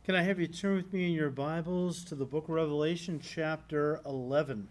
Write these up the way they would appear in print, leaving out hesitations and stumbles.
Can I have you turn with me in your Bibles to the book of Revelation, chapter 11?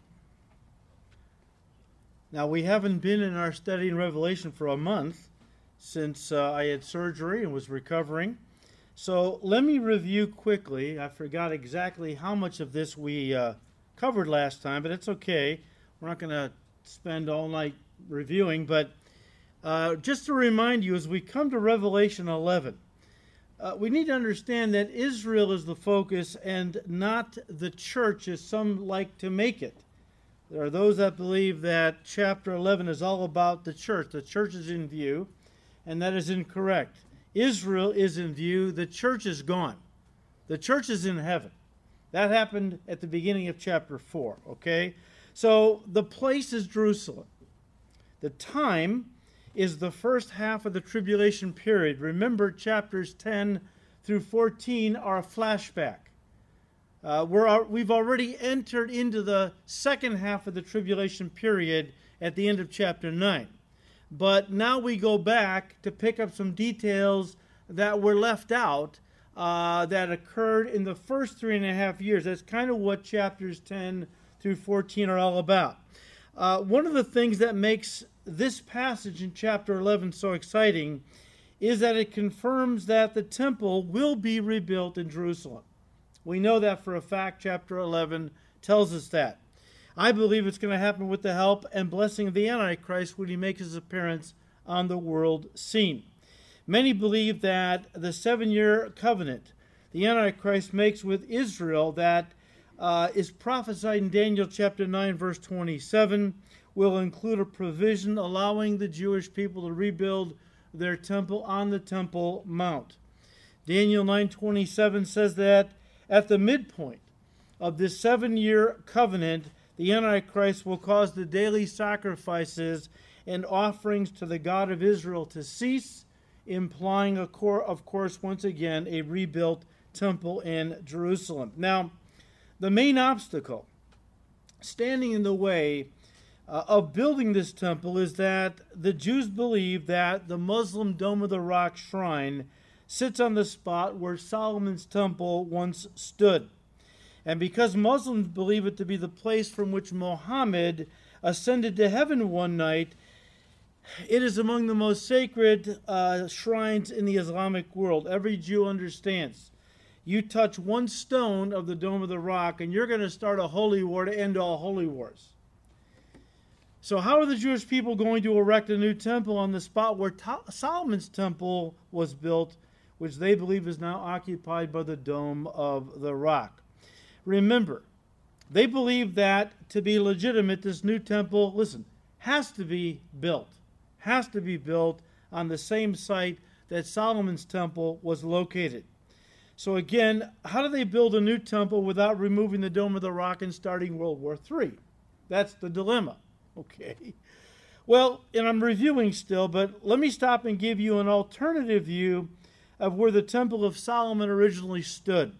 Now, we haven't been in our study in Revelation for a month since I had surgery and was recovering. So let me review quickly. I forgot exactly how much of this we covered last time, but it's okay. We're not going to spend all night reviewing, but just to remind you, as we come to Revelation 11, we need to understand that Israel is the focus and not the church, as some like to make it. There are those that believe that chapter 11 is all about the church. The church is in view, and that is incorrect. Israel is in view. The church is gone. The church is in heaven. That happened at the beginning of chapter 4, okay? So the place is Jerusalem. The time is the first half of the tribulation period. Remember, chapters 10 through 14 are a flashback. We've already entered into the second half of the tribulation period at the end of chapter 9. But now we go back to pick up some details that were left out that occurred in the first 3.5 years. That's kind of what chapters 10 through 14 are all about. One of the things that makes this passage in chapter 11 so exciting is that it confirms that the temple will be rebuilt in Jerusalem. We know that for a fact. Chapter 11 tells us that. I believe it's going to happen with the help and blessing of the Antichrist when he makes his appearance on the world scene. Many believe that the 7-year covenant the Antichrist makes with Israel that is prophesied in Daniel chapter 9, verse 27, will include a provision allowing the Jewish people to rebuild their temple on the Temple Mount. Daniel 9:27 says that at the midpoint of this 7-year covenant, the Antichrist will cause the daily sacrifices and offerings to the God of Israel to cease, implying, of course, once again, a rebuilt temple in Jerusalem. Now, the main obstacle standing in the way of building this temple is that the Jews believe that the Muslim Dome of the Rock shrine sits on the spot where Solomon's temple once stood. And because Muslims believe it to be the place from which Muhammad ascended to heaven one night, it is among the most sacred shrines in the Islamic world. Every Jew understands. You touch one stone of the Dome of the Rock, and you're going to start a holy war to end all holy wars. So how are the Jewish people going to erect a new temple on the spot where Solomon's temple was built, which they believe is now occupied by the Dome of the Rock? Remember, they believe that to be legitimate, this new temple, has to be built. Has to be built on the same site that Solomon's temple was located. So again, how do they build a new temple without removing the Dome of the Rock and starting World War III? That's the dilemma. Okay. Well, and I'm reviewing still, but let me stop and give you an alternative view of where the Temple of Solomon originally stood.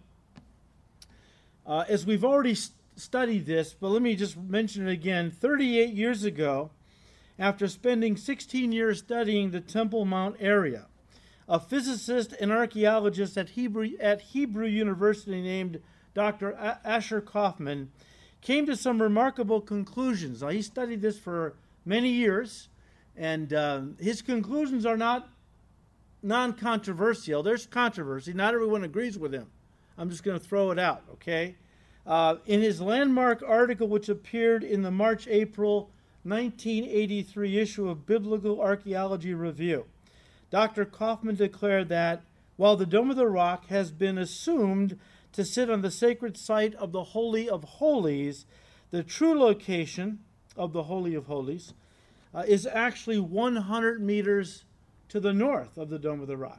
As we've already studied this, but let me just mention it again. 38 years ago, after spending 16 years studying the Temple Mount area, a physicist and archaeologist at Hebrew University named Dr. Asher Kaufman came to some remarkable conclusions. Now, he studied this for many years, and his conclusions are not non-controversial. There's controversy. Not everyone agrees with him. I'm just going to throw it out, okay? In his landmark article, which appeared in the March-April 1983 issue of Biblical Archaeology Review, Dr. Kaufman declared that while the Dome of the Rock has been assumed to sit on the sacred site of the Holy of Holies, the true location of the Holy of Holies is actually 100 meters to the north of the Dome of the Rock.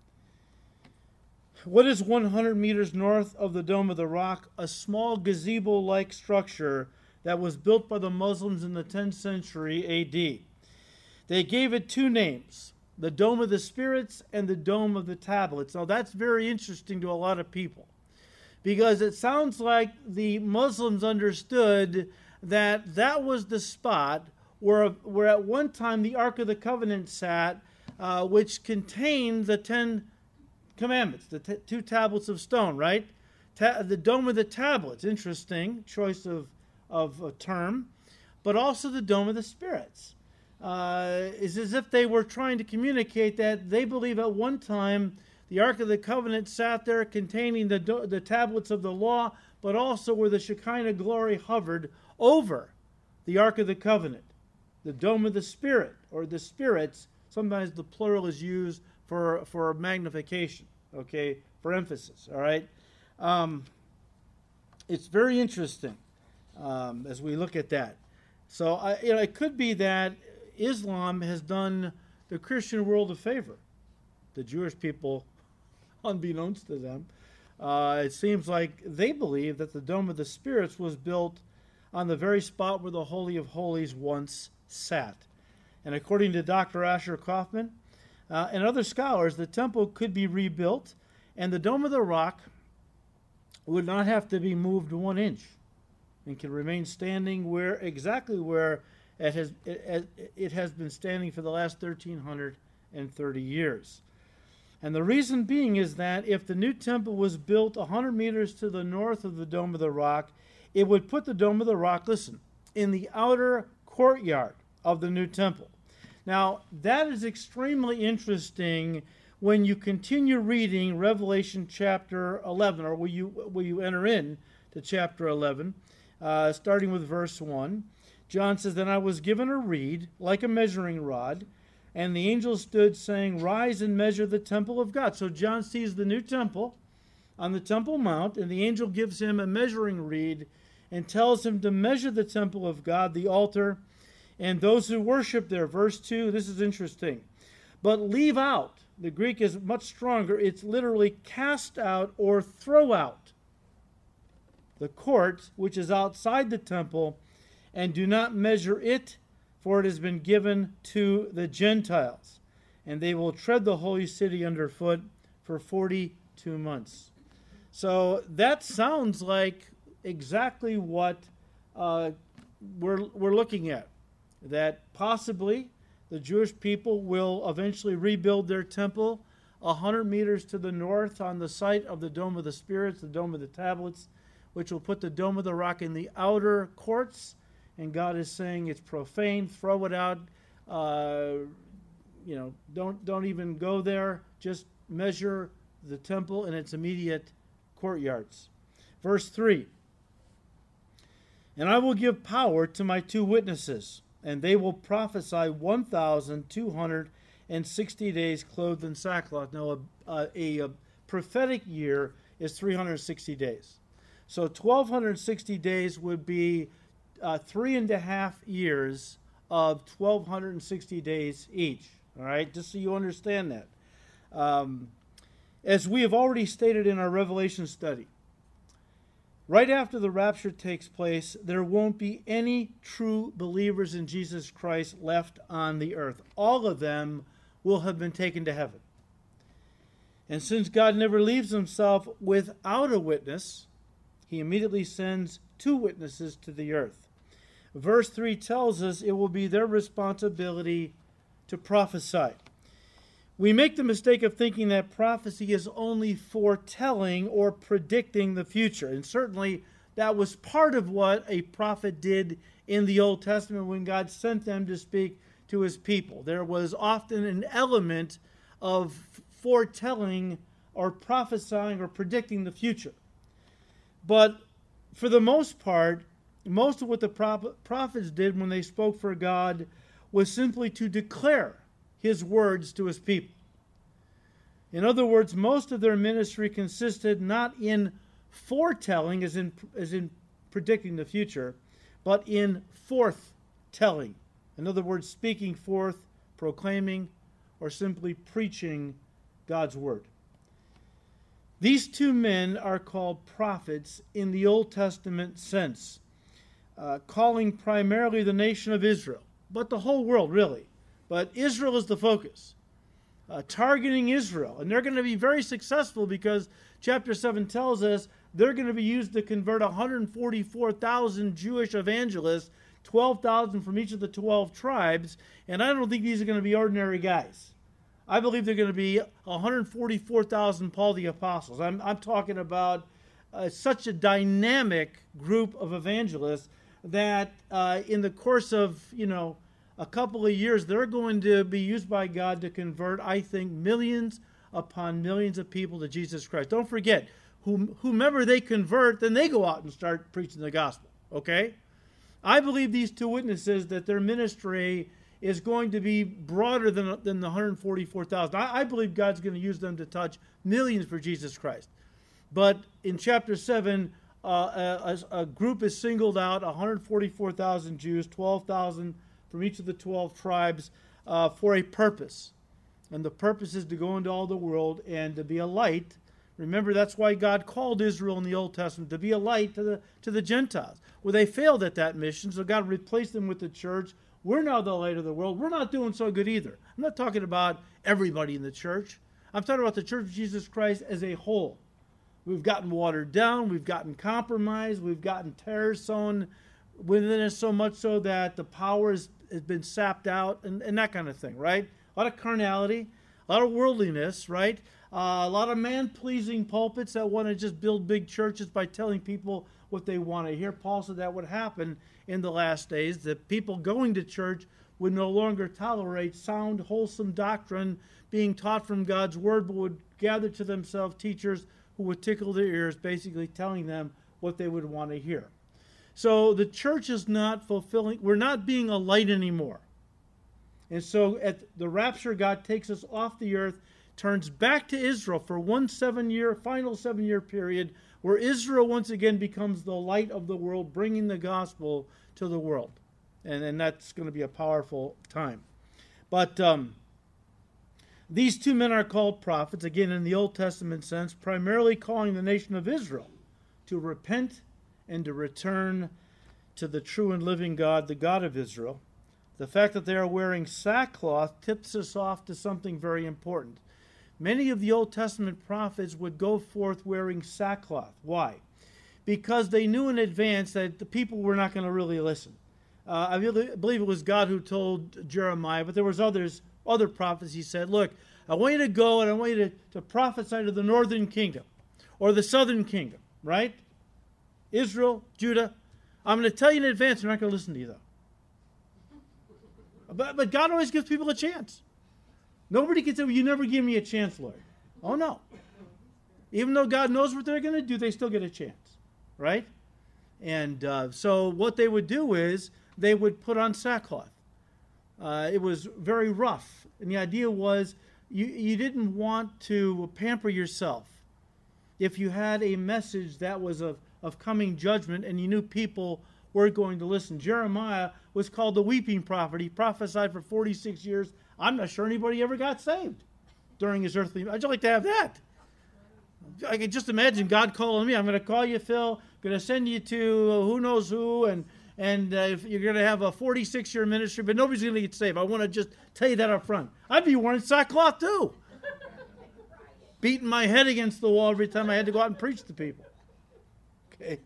What is 100 meters north of the Dome of the Rock? A small gazebo-like structure that was built by the Muslims in the 10th century A.D. They gave it two names, the Dome of the Spirits and the Dome of the Tablets. Now that's very interesting to a lot of people, because it sounds like the Muslims understood that that was the spot where at one time the Ark of the Covenant sat, which contained the 10 Commandments, the two tablets of stone, right? The Dome of the Tablets, interesting choice of a term, but also the Dome of the Spirits. Is as if they were trying to communicate that they believe at one time the Ark of the Covenant sat there containing the tablets of the law, but also where the Shekinah glory hovered over the Ark of the Covenant. The Dome of the Spirit, or the Spirits, sometimes the plural is used for magnification, okay, for emphasis, all right? It's very interesting as we look at that. So, it could be that Islam has done the Christian world a favor. The Jewish people, unbeknownst to them, it seems like they believe that the Dome of the Spirits was built on the very spot where the Holy of Holies once sat. And according to Dr. Asher Kaufman and other scholars, the temple could be rebuilt, and the Dome of the Rock would not have to be moved 1 inch and can remain standing exactly where it has been standing for the last 1,330 years. And the reason being is that if the new temple was built 100 meters to the north of the Dome of the Rock, it would put the Dome of the Rock, listen, in the outer courtyard of the new temple. Now, that is extremely interesting when you continue reading Revelation chapter 11, or will you enter in to chapter 11, starting with verse 1. John says, "Then I was given a reed, like a measuring rod, and the angel stood, saying, 'Rise and measure the temple of God.'" So John sees the new temple on the Temple Mount, and the angel gives him a measuring reed and tells him to measure the temple of God, the altar, and those who worship there. Verse 2, this is interesting. "But leave out," the Greek is much stronger, it's literally cast out or throw out the court which is outside the temple, and do not measure it, for it has been given to the Gentiles, and they will tread the holy city underfoot for 42 months. So that sounds like exactly what we're looking at, that possibly the Jewish people will eventually rebuild their temple 100 meters to the north on the site of the Dome of the Spirits, the Dome of the Tablets, which will put the Dome of the Rock in the outer courts. And God is saying it's profane, throw it out, don't even go there, just measure the temple and its immediate courtyards. Verse 3, "And I will give power to my 2 witnesses, and they will prophesy 1,260 days clothed in sackcloth." Now, a prophetic year is 360 days. So 1,260 days would be 3.5 years of 1,260 days each. All right, just so you understand that. As we have already stated in our Revelation study, right after the rapture takes place, there won't be any true believers in Jesus Christ left on the earth. All of them will have been taken to heaven. And since God never leaves himself without a witness, he immediately sends 2 witnesses to the earth. Verse 3 tells us it will be their responsibility to prophesy. We make the mistake of thinking that prophecy is only foretelling or predicting the future. And certainly that was part of what a prophet did in the Old Testament when God sent them to speak to his people. There was often an element of foretelling or prophesying or predicting the future. But for the most part, most of what the prophets did when they spoke for God was simply to declare his words to his people. In other words, most of their ministry consisted not in foretelling, as in predicting the future, but in forthtelling. In other words, speaking forth, proclaiming, or simply preaching God's word. These 2 men are called prophets in the Old Testament sense, calling primarily the nation of Israel, but the whole world really. But Israel is the focus, targeting Israel. And they're going to be very successful because chapter 7 tells us they're going to be used to convert 144,000 Jewish evangelists, 12,000 from each of the 12 tribes. And I don't think these are going to be ordinary guys. I believe they're going to be 144,000 Paul the Apostles. I'm talking about such a dynamic group of evangelists that in the course of, a couple of years, they're going to be used by God to convert, I think, millions upon millions of people to Jesus Christ. Don't forget, whomever they convert, then they go out and start preaching the gospel, okay? I believe these two witnesses, that their ministry is going to be broader than the 144,000. I believe God's going to use them to touch millions for Jesus Christ. But in chapter 7, a group is singled out, 144,000 Jews, 12,000 from each of the 12 tribes, for a purpose. And the purpose is to go into all the world and to be a light. Remember, that's why God called Israel in the Old Testament, to be a light to the Gentiles. Well, they failed at that mission, so God replaced them with the church. We're now the light of the world. We're not doing so good either. I'm not talking about everybody in the church. I'm talking about the Church of Jesus Christ as a whole. We've gotten watered down. We've gotten compromised. We've gotten terror sown within us, so much so that the power has been sapped out and that kind of thing, right? A lot of carnality, a lot of worldliness, right? A lot of man-pleasing pulpits that want to just build big churches by telling people what they want to hear. Paul said that would happen in the last days, that people going to church would no longer tolerate sound, wholesome doctrine being taught from God's word, but would gather to themselves teachers who would tickle their ears, basically telling them what they would want to hear. So the church is not fulfilling, we're not being a light anymore. And so at the rapture, God takes us off the earth, turns back to Israel for one final 7-year period, where Israel once again becomes the light of the world, bringing the gospel to the world. And that's going to be a powerful time. But these two men are called prophets, again in the Old Testament sense, primarily calling the nation of Israel to repent and to return to the true and living God, the God of Israel. The fact that they are wearing sackcloth tips us off to something very important. Many of the Old Testament prophets would go forth wearing sackcloth. Why? Because they knew in advance that the people were not going to really listen. I believe it was God who told Jeremiah, but there was other prophets. He said, look, I want you to go and I want you to prophesy to the northern kingdom or the southern kingdom, right? Israel, Judah. I'm going to tell you in advance, they're not going to listen to you, though. But God always gives people a chance. Nobody can say, well, you never give me a chance, Lord. Oh, no. Even though God knows what they're going to do, they still get a chance, right? And so what they would do is they would put on sackcloth. It was very rough. And the idea was you didn't want to pamper yourself. If you had a message that was of coming judgment and you knew people weren't going to listen. Jeremiah was called the weeping prophet. He prophesied for 46 years. I'm not sure anybody ever got saved during his earthly life. I'd like to have that. I can just imagine God calling me. I'm going to call you, Phil. I'm going to send you to who knows who, and if you're going to have a 46-year ministry, but nobody's going to get saved. I want to just tell you that up front. I'd be wearing sackcloth too. Beating my head against the wall every time I had to go out and preach to people. Okay.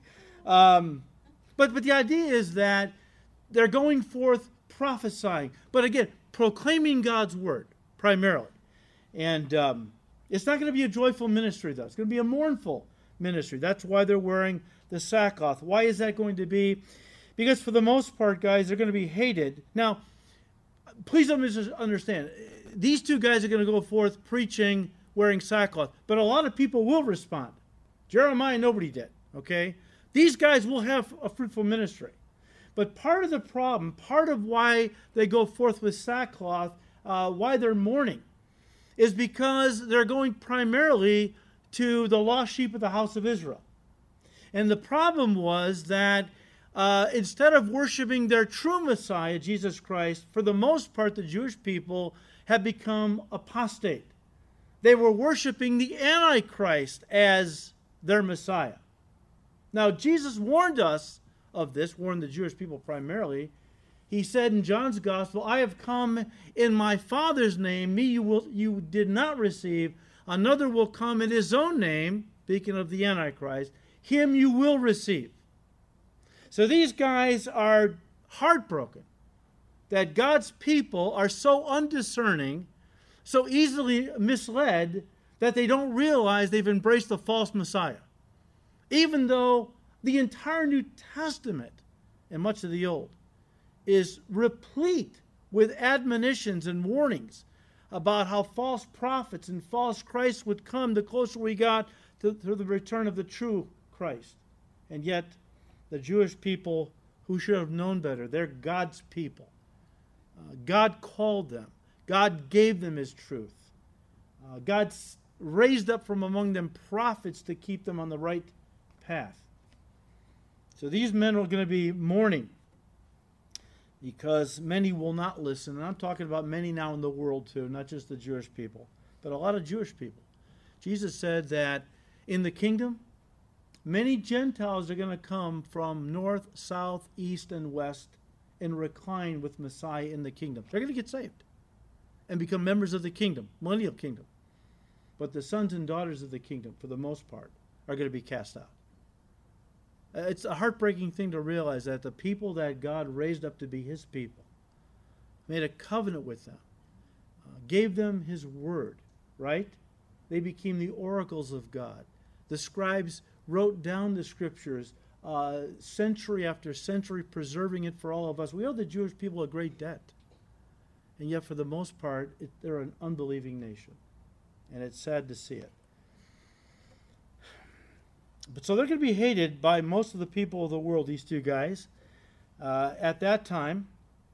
But the idea is that they're going forth prophesying. But again, proclaiming God's word primarily. And it's not going to be a joyful ministry, though. It's going to be a mournful ministry. That's why they're wearing the sackcloth. Why is that going to be? Because for the most part, guys, they're going to be hated. Now, please understand, these two guys are going to go forth preaching, wearing sackcloth. But a lot of people will respond. Jeremiah, nobody did, okay? These guys will have a fruitful ministry. But part of the problem, part of why they go forth with sackcloth, why they're mourning, is because they're going primarily to the lost sheep of the house of Israel. And the problem was that instead of worshiping their true Messiah, Jesus Christ, for the most part, the Jewish people have become apostate. They were worshiping the Antichrist as their Messiah. Now, Jesus warned us of this, warned the Jewish people primarily. He said in John's Gospel, I have come in my Father's name, me you did not receive. Another will come in his own name, speaking of the Antichrist, him you will receive. So these guys are heartbroken that God's people are so undiscerning so easily misled that they don't realize they've embraced the false Messiah. Even though the entire New Testament and much of the Old is replete with admonitions and warnings about how false prophets and false Christs would come the closer we got to the return of the true Christ. And yet, the Jewish people who should have known better, they're God's people. God called them. God gave them His truth. God raised up from among them prophets to keep them on the right path. So these men are going to be mourning because many will not listen. And I'm talking about many now in the world too, not just the Jewish people, but a lot of Jewish people. Jesus said that in the kingdom, many Gentiles are going to come from north, south, east, and west and recline with Messiah in the kingdom. They're going to get saved and become members of the kingdom, millennial kingdom. But the sons and daughters of the kingdom, for the most part, are going to be cast out. It's a heartbreaking thing to realize that the people that God raised up to be His people, made a covenant with them, gave them His word, right? They became the oracles of God. The scribes wrote down the scriptures century after century, preserving it for all of us. We owe the Jewish people a great debt. And yet, for the most part, they're an unbelieving nation. And it's sad to see it. But so they're going to be hated by most of the people of the world, these two guys, at that time,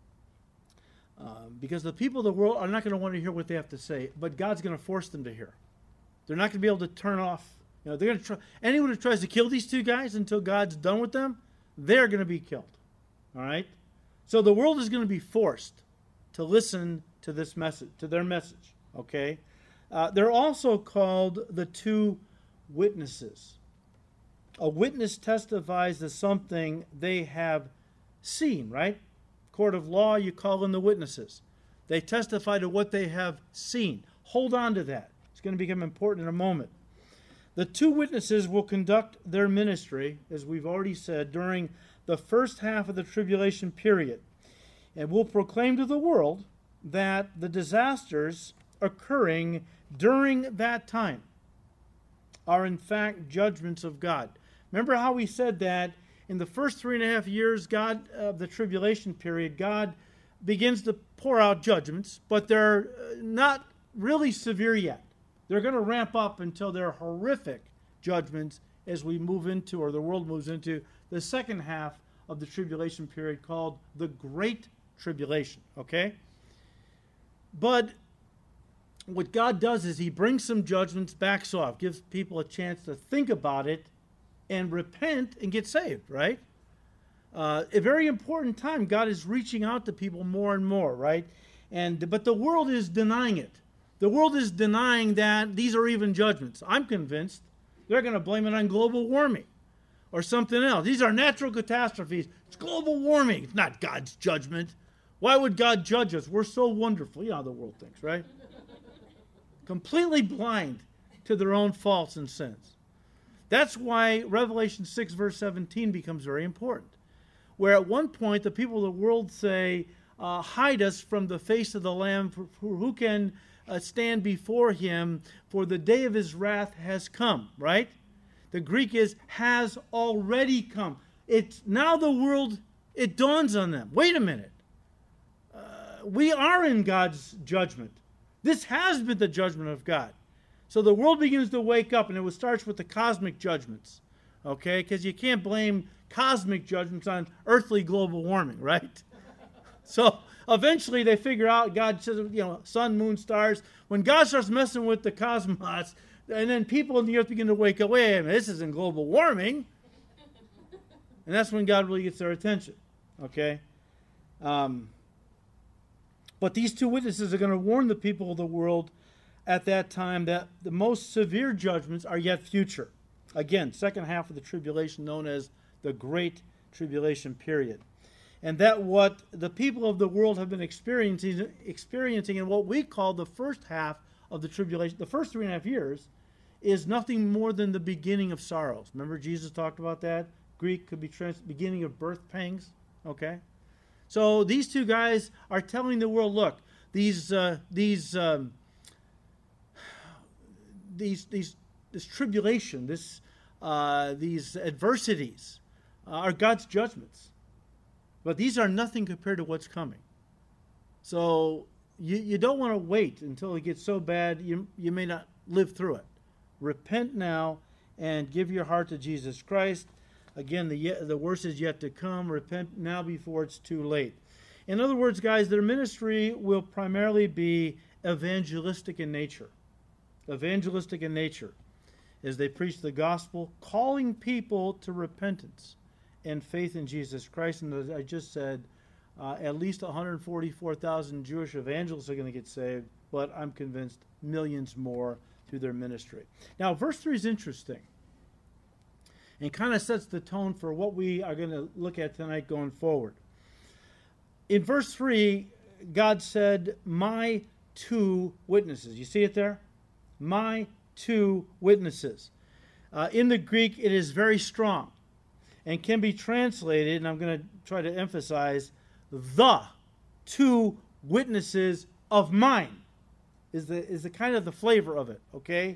because the people of the world are not going to want to hear what they have to say, but God's going to force them to hear. They're not going to be able to turn off. They're going to try. Anyone who tries to kill these two guys until God's done with them, they're going to be killed. All right? So the world is going to be forced to listen to this message, to their message. Okay? They're also called the two witnesses. A witness testifies to something they have seen, right? Court of law, you call in the witnesses. They testify to what they have seen. Hold on to that. It's going to become important in a moment. The two witnesses will conduct their ministry, as we've already said, during the first half of the tribulation period, and will proclaim to the world that the disasters occurring during that time are in fact judgments of God. Remember how we said that in the first 3.5 years of the tribulation period, God begins to pour out judgments, but they're not really severe yet. They're going to ramp up until they're horrific judgments as we move into, or the world moves into, the second half of the tribulation period called the Great Tribulation, okay? But what God does is He brings some judgments, backs off, gives people a chance to think about it and repent and get saved, right? A very important time. God is reaching out to people more and more, right? But the world is denying it. The world is denying that these are even judgments. I'm convinced they're going to blame it on global warming or something else. These are natural catastrophes. It's global warming. It's not God's judgment. Why would God judge us? We're so wonderful. You know how the world thinks, right? Completely blind to their own faults and sins. That's why Revelation 6, verse 17 becomes very important. Where at one point the people of the world say, hide us from the face of the Lamb, for who can stand before Him, for the day of His wrath has come, right? The Greek is, has already come. It's now the world, it dawns on them. Wait a minute. We are in God's judgment. This has been the judgment of God. So the world begins to wake up, and it starts with the cosmic judgments, okay? Because you can't blame cosmic judgments on earthly global warming, right? So eventually they figure out, God says, sun, moon, stars. When God starts messing with the cosmos, and then people in the earth begin to wake up, wait a minute, this isn't global warming. And that's when God really gets their attention, okay? But these two witnesses are going to warn the people of the world at that time that the most severe judgments are yet future. Again, second half of the tribulation known as the Great Tribulation period. And that what the people of the world have been experiencing in what we call the first half of the tribulation, the first 3.5 years, is nothing more than the beginning of sorrows. Remember Jesus talked about that? Greek could be beginning of birth pangs. Okay? So these two guys are telling the world, look, these this tribulation, these adversities are God's judgments. But these are nothing compared to what's coming. So you don't want to wait until it gets so bad you may not live through it. Repent now and give your heart to Jesus Christ. Again, the worst is yet to come. Repent now before it's too late. In other words, guys, their ministry will primarily be evangelistic in nature. Evangelistic in nature, as they preach the gospel, calling people to repentance and faith in Jesus Christ. And as I just said, at least 144,000 Jewish evangelists are going to get saved, but I'm convinced millions more through their ministry. Now, verse 3 is interesting and kind of sets the tone for what we are going to look at tonight going forward. In verse 3, God said, my two witnesses. You see it there? My two witnesses. In the Greek, it is very strong and can be translated, and I'm going to try to emphasize, the two witnesses of mine is the kind of the flavor of it, okay?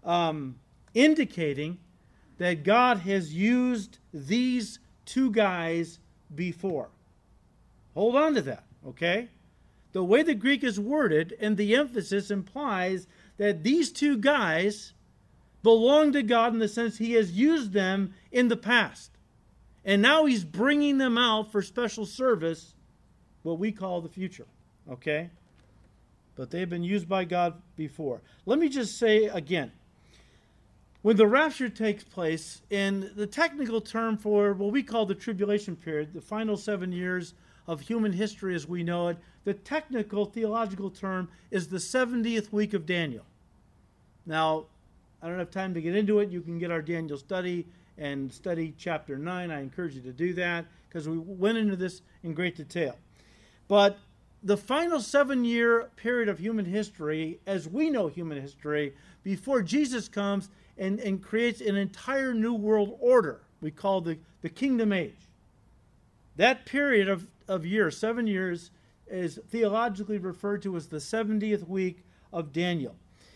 Indicating that God has used these two guys before. Hold on to that, okay? The way the Greek is worded and the emphasis implies that these two guys belong to God in the sense He has used them in the past. And now He's bringing them out for special service, what we call the future, okay? But they've been used by God before. Let me just say again, when the rapture takes place, in the technical term for what we call the tribulation period, the final 7 years of human history as we know it, the technical theological term is the 70th week of Daniel. Now, I don't have time to get into it. You can get our Daniel study and study chapter 9. I encourage you to do that because we went into this in great detail. But the final 7-year period of human history, as we know human history, before Jesus comes and creates an entire new world order we call the kingdom age. That period of years, 7 years, is theologically referred to as the 70th week of Daniel.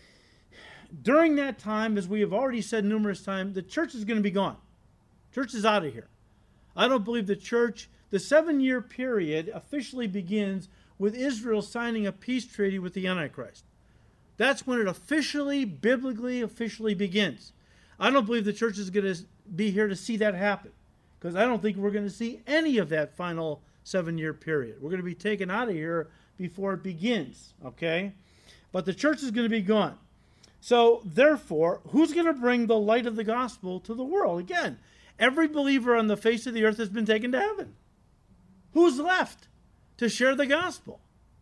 During that time, as we have already said numerous times, the church is going to be gone. Church is out of here. I don't believe the 7-year period officially begins with Israel signing a peace treaty with the Antichrist. That's when it biblically begins. I don't believe the church is going to be here to see that happen, because I don't think we're going to see any of that final 7-year period. We're going to be taken out of here before it begins, okay? But the church is going to be gone. So, therefore, who's going to bring the light of the gospel to the world? Again, every believer on the face of the earth has been taken to heaven. Who's left to share the gospel?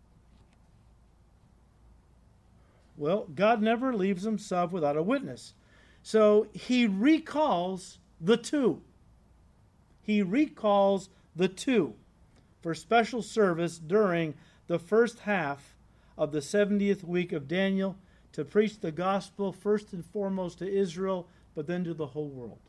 Well, God never leaves Himself without a witness. So, He recalls the two. He recalls the two for special service during the first half of the 70th week of Daniel, to preach the gospel first and foremost to Israel, but then to the whole world.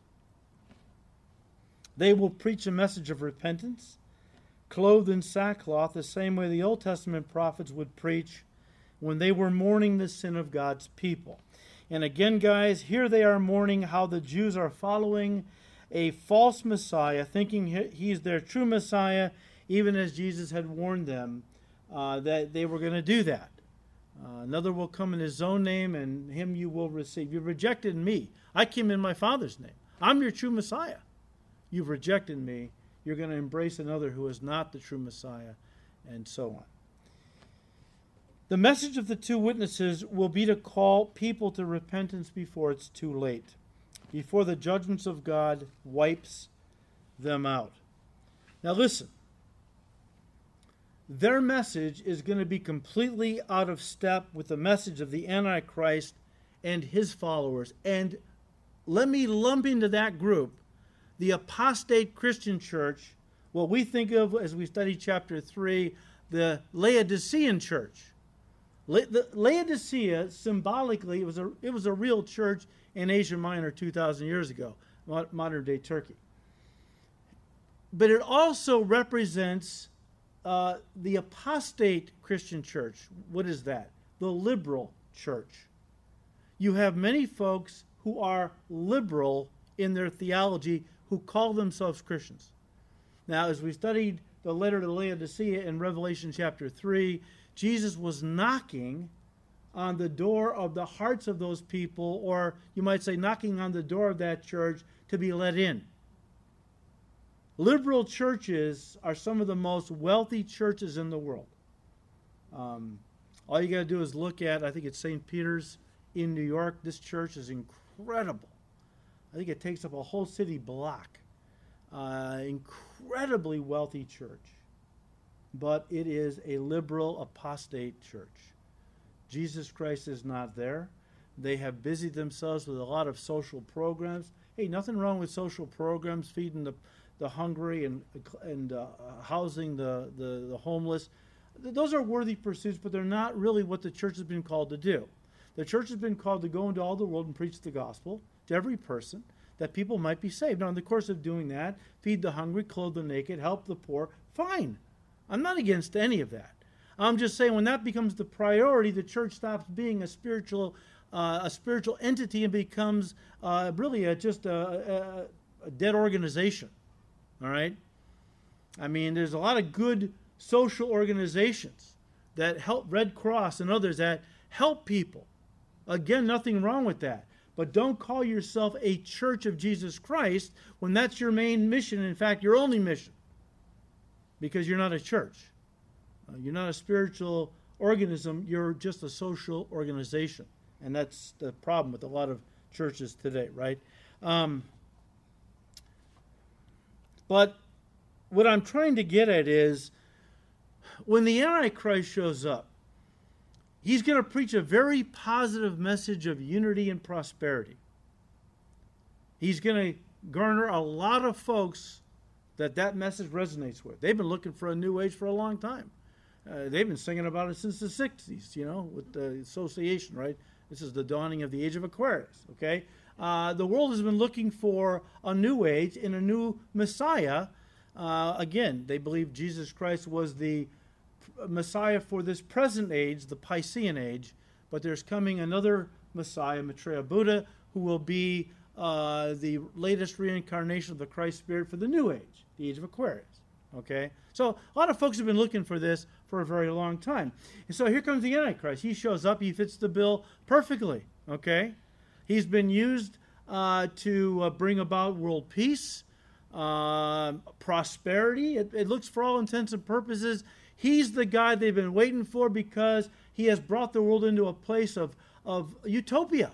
They will preach a message of repentance, clothed in sackcloth, the same way the Old Testament prophets would preach when they were mourning the sin of God's people. And again, guys, here they are mourning how the Jews are following a false Messiah, thinking He's their true Messiah, even as Jesus had warned them that they were going to do that. Another will come in His own name, and Him you will receive. You've rejected me. I came in my Father's name. I'm your true Messiah. You've rejected me. You're going to embrace another who is not the true Messiah, and so on. The message of the two witnesses will be to call people to repentance before it's too late, before the judgments of God wipes them out. Now listen. Their message is going to be completely out of step with the message of the Antichrist and his followers. And let me lump into that group the apostate Christian church, what we think of as we study chapter 3, the Laodicean church. Laodicea, symbolically, it was a real church in Asia Minor 2,000 years ago, modern-day Turkey. But it also represents the apostate Christian church. What is that? The liberal church. you have many folks who are liberal in their theology who call themselves Christians. Now, as we studied the letter to Laodicea in Revelation chapter 3, Jesus was knocking on the door of the hearts of those people, or you might say knocking on the door of that church to be let in. Liberal churches are some of the most wealthy churches in the world. All you got to do is look at, I think it's St. Peter's in New York. This church is incredible. I think it takes up a whole city block. Incredibly wealthy church. But it is a liberal apostate church. Jesus Christ is not there. They have busied themselves with a lot of social programs. Hey, nothing wrong with social programs, feeding the hungry and housing the homeless. Those are worthy pursuits, but they're not really what the church has been called to do. The church has been called to go into all the world and preach the gospel to every person, that people might be saved. Now, in the course of doing that, feed the hungry, clothe the naked, help the poor, fine. I'm not against any of that. I'm just saying when that becomes the priority, the church stops being a spiritual entity and becomes really just a dead organization. All right? I mean, there's a lot of good social organizations that help, Red Cross and others that help people. Again, nothing wrong with that. But don't call yourself a church of Jesus Christ when that's your main mission, in fact, your only mission, because you're not a church. You're not a spiritual organism. You're just a social organization. And that's the problem with a lot of churches today, right? But what I'm trying to get at is when the Antichrist shows up, he's going to preach a very positive message of unity and prosperity. He's going to garner a lot of folks that message resonates with. They've been looking for a new age for a long time. They've been singing about it since the 60s, with the association, right? This is the dawning of the age of Aquarius, okay? The world has been looking for a new age and a new Messiah. Again, they believe Jesus Christ was the Messiah for this present age, the Piscean age, but there's coming another Messiah, Maitreya Buddha, who will be the latest reincarnation of the Christ Spirit for the new age, the age of Aquarius. Okay? So a lot of folks have been looking for this for a very long time. And so here comes the Antichrist. He shows up. He fits the bill perfectly. Okay? He's been used to bring about world peace, prosperity. It looks, for all intents and purposes, he's the guy they've been waiting for because he has brought the world into a place of utopia.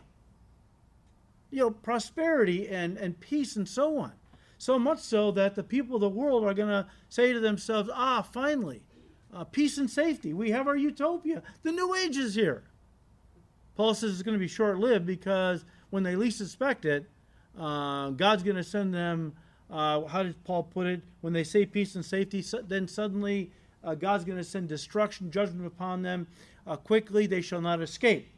Prosperity and peace and so on. So much so that the people of the world are going to say to themselves, finally, peace and safety. We have our utopia. The new age is here. Paul says it's going to be short-lived because when they least suspect it, God's going to send them, how did Paul put it? When they say peace and safety, then suddenly God's going to send destruction, judgment upon them. Quickly, they shall not escape.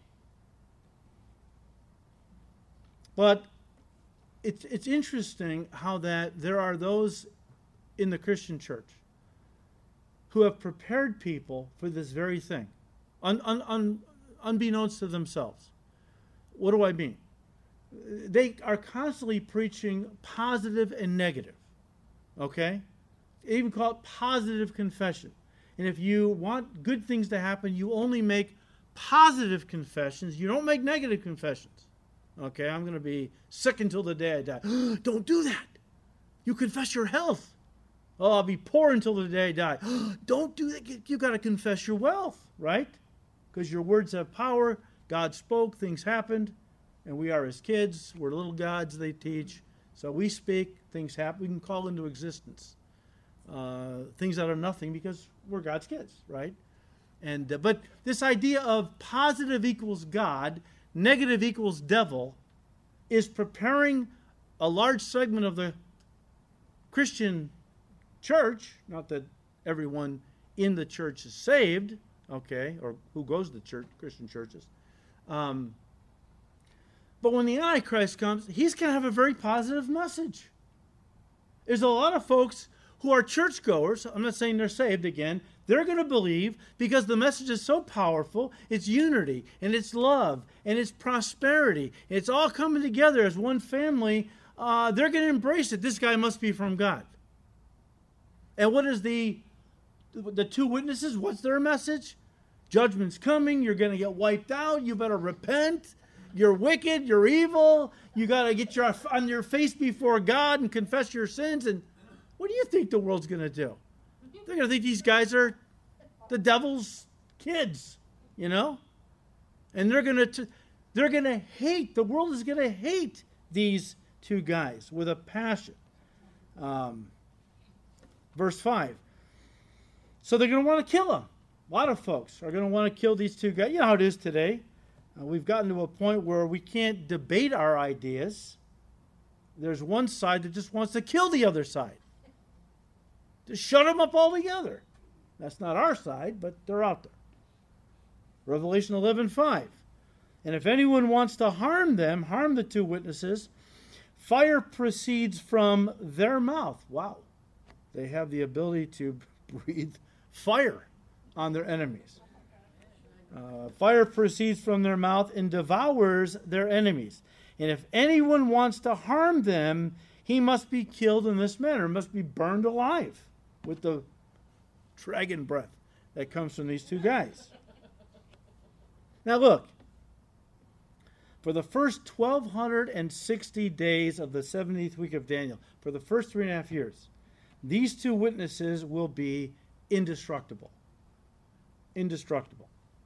But it's interesting how that there are those in the Christian church who have prepared people for this very thing, unbeknownst to themselves. What do I mean? They are constantly preaching positive and negative, okay? They even call it positive confession. And if you want good things to happen, you only make positive confessions. You don't make negative confessions. Okay, I'm going to be sick until the day I die. Don't do that. You confess your health. Oh, I'll be poor until the day I die. Don't do that. You've got to confess your wealth, right? Because your words have power. God spoke, things happened, and we are his kids. We're little gods, they teach. So we speak, things happen. We can call into existence things out of nothing because we're God's kids, right? And but this idea of positive equals God, negative equals devil, is preparing a large segment of the Christian church, not that everyone in the church is saved, okay, or who goes to church, Christian churches. But when the Antichrist comes, he's going to have a very positive message. There's a lot of folks who are churchgoers. I'm not saying they're saved again. They're going to believe because the message is so powerful. It's unity, and it's love, and it's prosperity. It's all coming together as one family. They're going to embrace it. This guy must be from God. And what is the two witnesses? What's their message? Judgment's coming. You're going to get wiped out. You better repent. You're wicked. You're evil. You got to get on your face before God and confess your sins. And what do you think the world's going to do? They're going to think these guys are the devil's kids, you know? And they're going to hate. The world is going to hate these two guys with a passion. Verse 5. So they're going to want to kill them. A lot of folks are going to want to kill these two guys. You know how it is today. We've gotten to a point where we can't debate our ideas. There's one side that just wants to kill the other side. Just shut them up altogether. That's not our side, but they're out there. Revelation 11:5. And if anyone wants to harm them, harm the two witnesses, fire proceeds from their mouth. Wow. They have the ability to breathe fire on their enemies. Fire proceeds from their mouth and devours their enemies. And if anyone wants to harm them, he must be killed in this manner, must be burned alive with the dragon breath that comes from these two guys. Now look, for the first 1,260 days of the 70th week of Daniel, for the first 3.5 years, these two witnesses will be indestructible. Indestructible.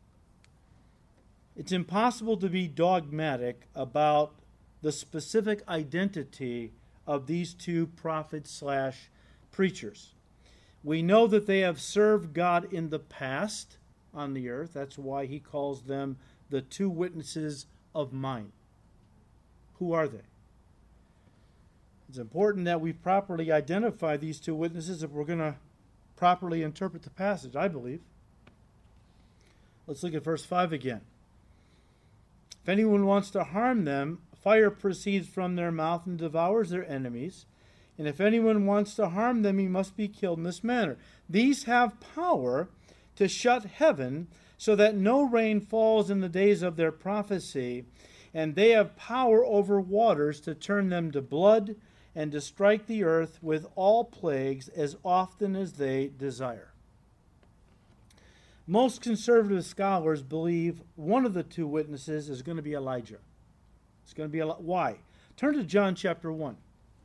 It's impossible to be dogmatic about the specific identity of these two prophets/preachers. We know that they have served God in the past on the earth. That's why he calls them the two witnesses of mine. Who are they? It's important that we properly identify these two witnesses if we're going to properly interpret the passage, I believe. Let's look at verse 5 again. If anyone wants to harm them, fire proceeds from their mouth and devours their enemies. And if anyone wants to harm them, he must be killed in this manner. These have power to shut heaven so that no rain falls in the days of their prophecy, and they have power over waters to turn them to blood and to strike the earth with all plagues as often as they desire. Most conservative scholars believe one of the two witnesses is going to be Elijah. It's going to be why? Turn to John chapter 1.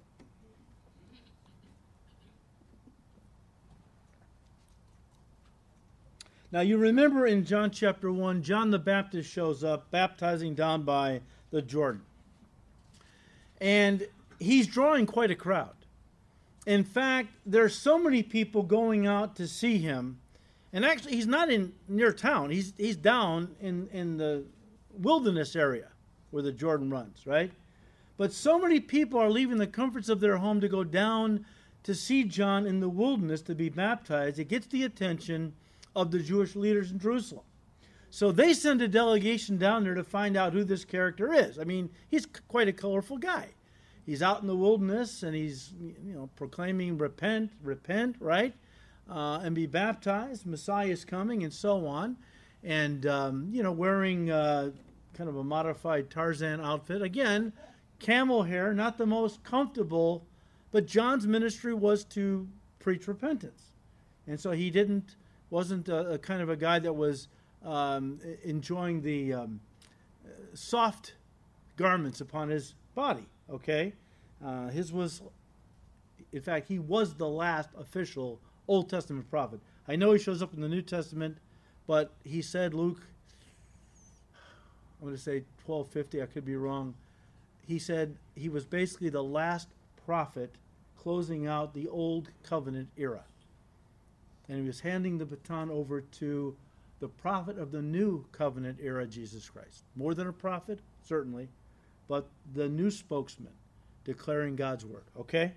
Now you remember in John chapter 1, John the Baptist shows up baptizing down by the Jordan. And he's drawing quite a crowd. In fact, there's so many people going out to see him. And actually, he's not near town. He's down in the wilderness area where the Jordan runs, right? But so many people are leaving the comforts of their home to go down to see John in the wilderness to be baptized. It gets the attention of the Jewish leaders in Jerusalem. So they send a delegation down there to find out who this character is. I mean, he's quite a colorful guy. He's out in the wilderness and he's, proclaiming repent, right? And be baptized. Messiah is coming, and so on. And, wearing kind of a modified Tarzan outfit. Again, camel hair, not the most comfortable, but John's ministry was to preach repentance. And so he wasn't a kind of a guy that was enjoying the soft garments upon his body, okay? His was, in fact, he was the last official Old Testament prophet. I know he shows up in the New Testament, but he said, Luke, I'm going to say 1250, I could be wrong. He said he was basically the last prophet closing out the Old Covenant era. And he was handing the baton over to the prophet of the New Covenant era, Jesus Christ. More than a prophet, certainly, but the new spokesman declaring God's word, okay?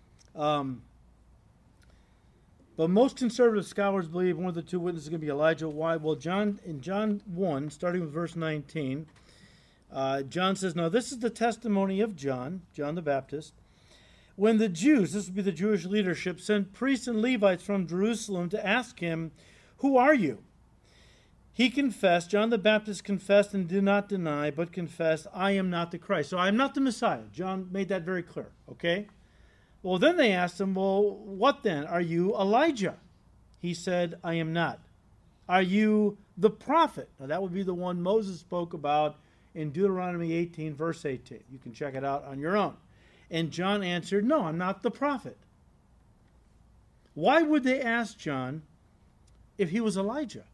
But most conservative scholars believe one of the two witnesses is going to be Elijah. Why? Well, in John 1, starting with verse 19, John says, "Now this is the testimony of John the Baptist, when the Jews," this would be the Jewish leadership, "sent priests and Levites from Jerusalem to ask him, Who are you? He confessed, John the Baptist confessed and did not deny, but confessed, I am not the Christ. So I am not the Messiah. John made that very clear, okay? Well, then they asked him, well, what then? Are you Elijah? He said, I am not. Are you the prophet? Now that would be the one Moses spoke about in Deuteronomy 18, verse 18. You can check it out on your own. And John answered, no, I'm not the prophet. Why would they ask John if he was Elijah?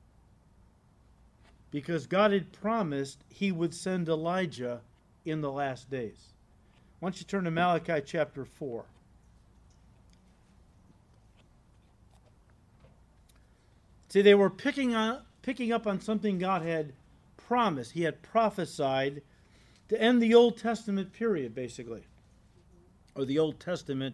Because God had promised he would send Elijah in the last days. Why don't you turn to Malachi chapter 4. See, they were picking up on something God had promised. He had prophesied to end the Old Testament period, basically. Or the Old Testament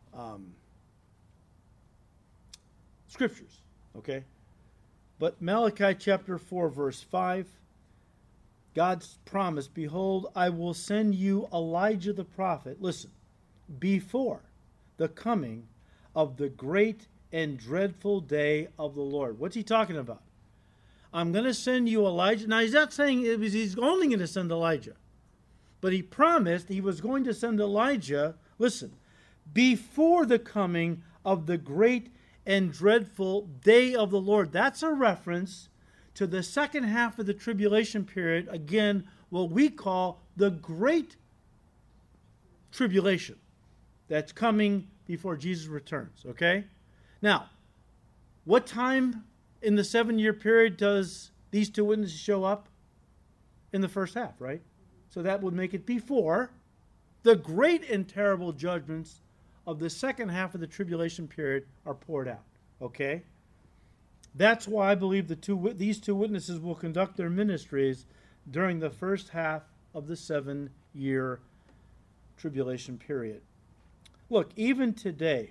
scriptures, okay? But Malachi chapter 4, verse 5, God's promise, behold, I will send you Elijah the prophet, listen, before the coming of the great and dreadful day of the Lord. What's he talking about? I'm going to send you Elijah. Now, he's not saying he's only going to send Elijah. But he promised he was going to send Elijah, listen, before the coming of the great and dreadful day of the Lord. That's a reference to the second half of the tribulation period. Again, what we call the great tribulation that's coming before Jesus returns, okay? Now, what time in the 7-year period does these two witnesses show up? In the first half, right? So that would make it before the great and terrible judgments of the second half of the tribulation period are poured out, okay? That's why I believe these two witnesses will conduct their ministries during the first half of the 7-year tribulation period. Look, even today,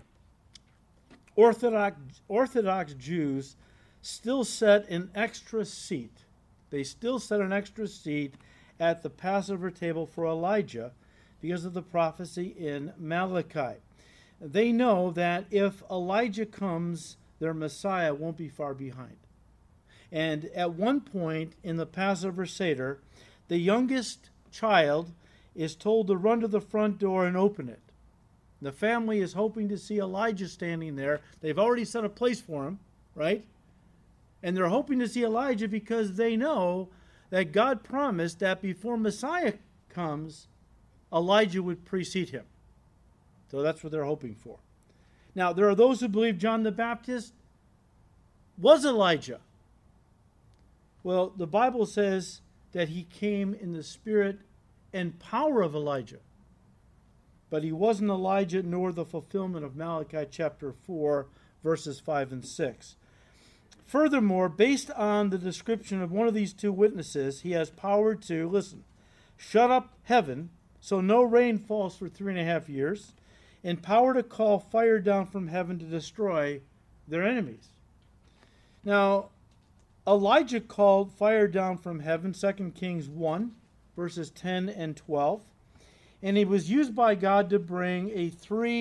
Orthodox Jews still set an extra seat. They still set an extra seat at the Passover table for Elijah because of the prophecy in Malachi. They know that if Elijah comes, their Messiah won't be far behind. And at one point in the Passover Seder, the youngest child is told to run to the front door and open it. The family is hoping to see Elijah standing there. They've already set a place for him, right? And they're hoping to see Elijah because they know that God promised that before Messiah comes, Elijah would precede him. So that's what they're hoping for. Now, there are those who believe John the Baptist was Elijah. Well, the Bible says that he came in the spirit and power of Elijah. But he wasn't Elijah nor the fulfillment of Malachi chapter 4, verses 5 and 6. Furthermore, based on the description of one of these two witnesses, he has power to, listen, shut up heaven so no rain falls for 3.5 years, and power to call fire down from heaven to destroy their enemies. Now, Elijah called fire down from heaven, 2 Kings 1, verses 10 and 12. And he was used by God to bring a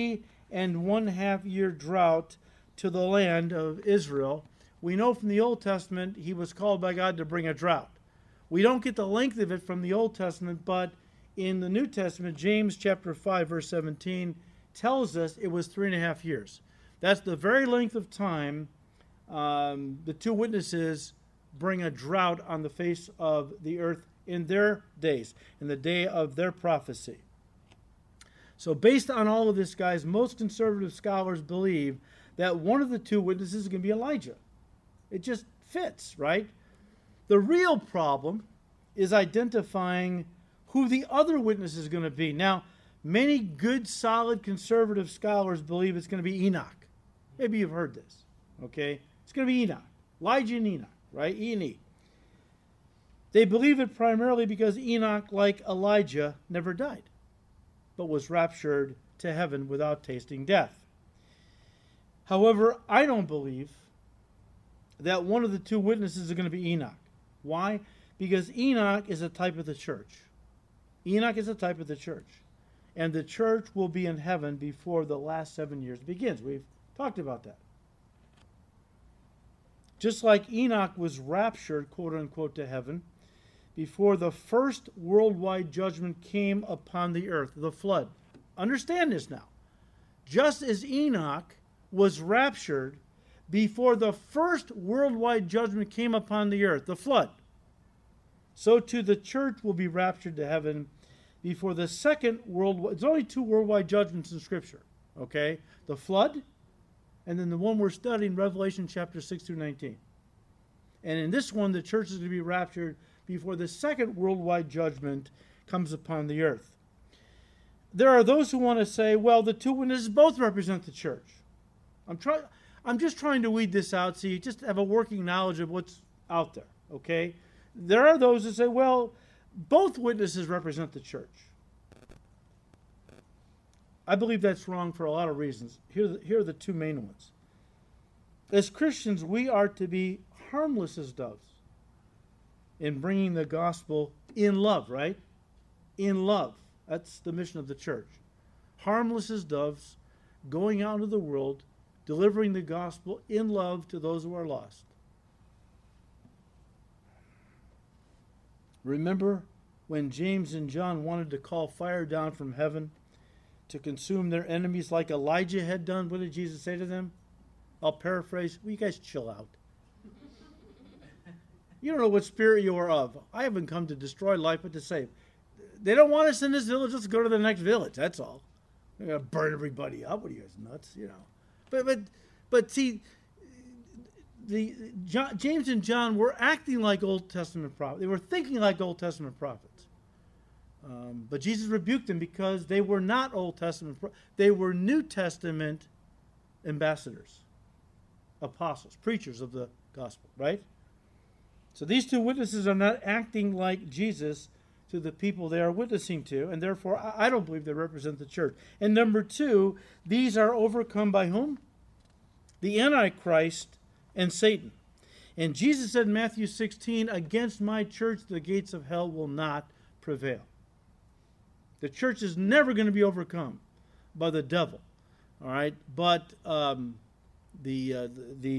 3.5 year drought to the land of Israel. We know from the Old Testament he was called by God to bring a drought. We don't get the length of it from the Old Testament, but in the New Testament, James chapter 5, verse 17, tells us it was 3.5 years. That's the very length of time the two witnesses bring a drought on the face of the earth in their days, in the day of their prophecy. So based on all of this, guys, most conservative scholars believe that one of the two witnesses is going to be Elijah. It just fits, right? The real problem is identifying who the other witness is going to be. Now, many good, solid, conservative scholars believe it's going to be Enoch. Maybe you've heard this, okay? It's going to be Enoch. Elijah and Enoch, right? E and E. They believe it primarily because Enoch, like Elijah, never died, but was raptured to heaven without tasting death. However, I don't believe that one of the two witnesses is going to be Enoch. Why? Because Enoch is a type of the church. Enoch is a type of the church. And the church will be in heaven before the last 7 years begins. We've talked about that. Just like Enoch was raptured, quote unquote, to heaven before the first worldwide judgment came upon the earth, the flood. Understand this now. Just as Enoch was raptured before the first worldwide judgment came upon the earth, the flood, so too the church will be raptured to heaven before the second worldwide. There's only two worldwide judgments in Scripture, okay? The flood, and then the one we're studying, Revelation chapter 6 through 19. And in this one, the church is going to be raptured before the second worldwide judgment comes upon the earth. There are those who want to say, well, the two witnesses both represent the church. I'm just trying to weed this out so you just have a working knowledge of what's out there, okay? There are those who say, well, both witnesses represent the church. I believe that's wrong for a lot of reasons. Here are the two main ones. As Christians, we are to be harmless as doves in bringing the gospel in love, right? In love. That's the mission of the church. Harmless as doves, going out into the world, delivering the gospel in love to those who are lost. Remember when James and John wanted to call fire down from heaven to consume their enemies like Elijah had done? What did Jesus say to them? I'll paraphrase. Well, you guys chill out. You don't know what spirit you are of. I haven't come to destroy life, but to save. They don't want us in this village. Let's go to the next village. That's all. They're going to burn everybody up. What are you guys, nuts? You know. But see, James and John were acting like Old Testament prophets. They were thinking like Old Testament prophets. But Jesus rebuked them because they were not Old Testament. They were New Testament ambassadors, apostles, preachers of the gospel, right? So these two witnesses are not acting like Jesus to the people they are witnessing to, and therefore I don't believe they represent the church. And number two, these are overcome by whom? The Antichrist and Satan. And Jesus said in Matthew 16, against my church the gates of hell will not prevail. The church is never going to be overcome by the devil, all right? But the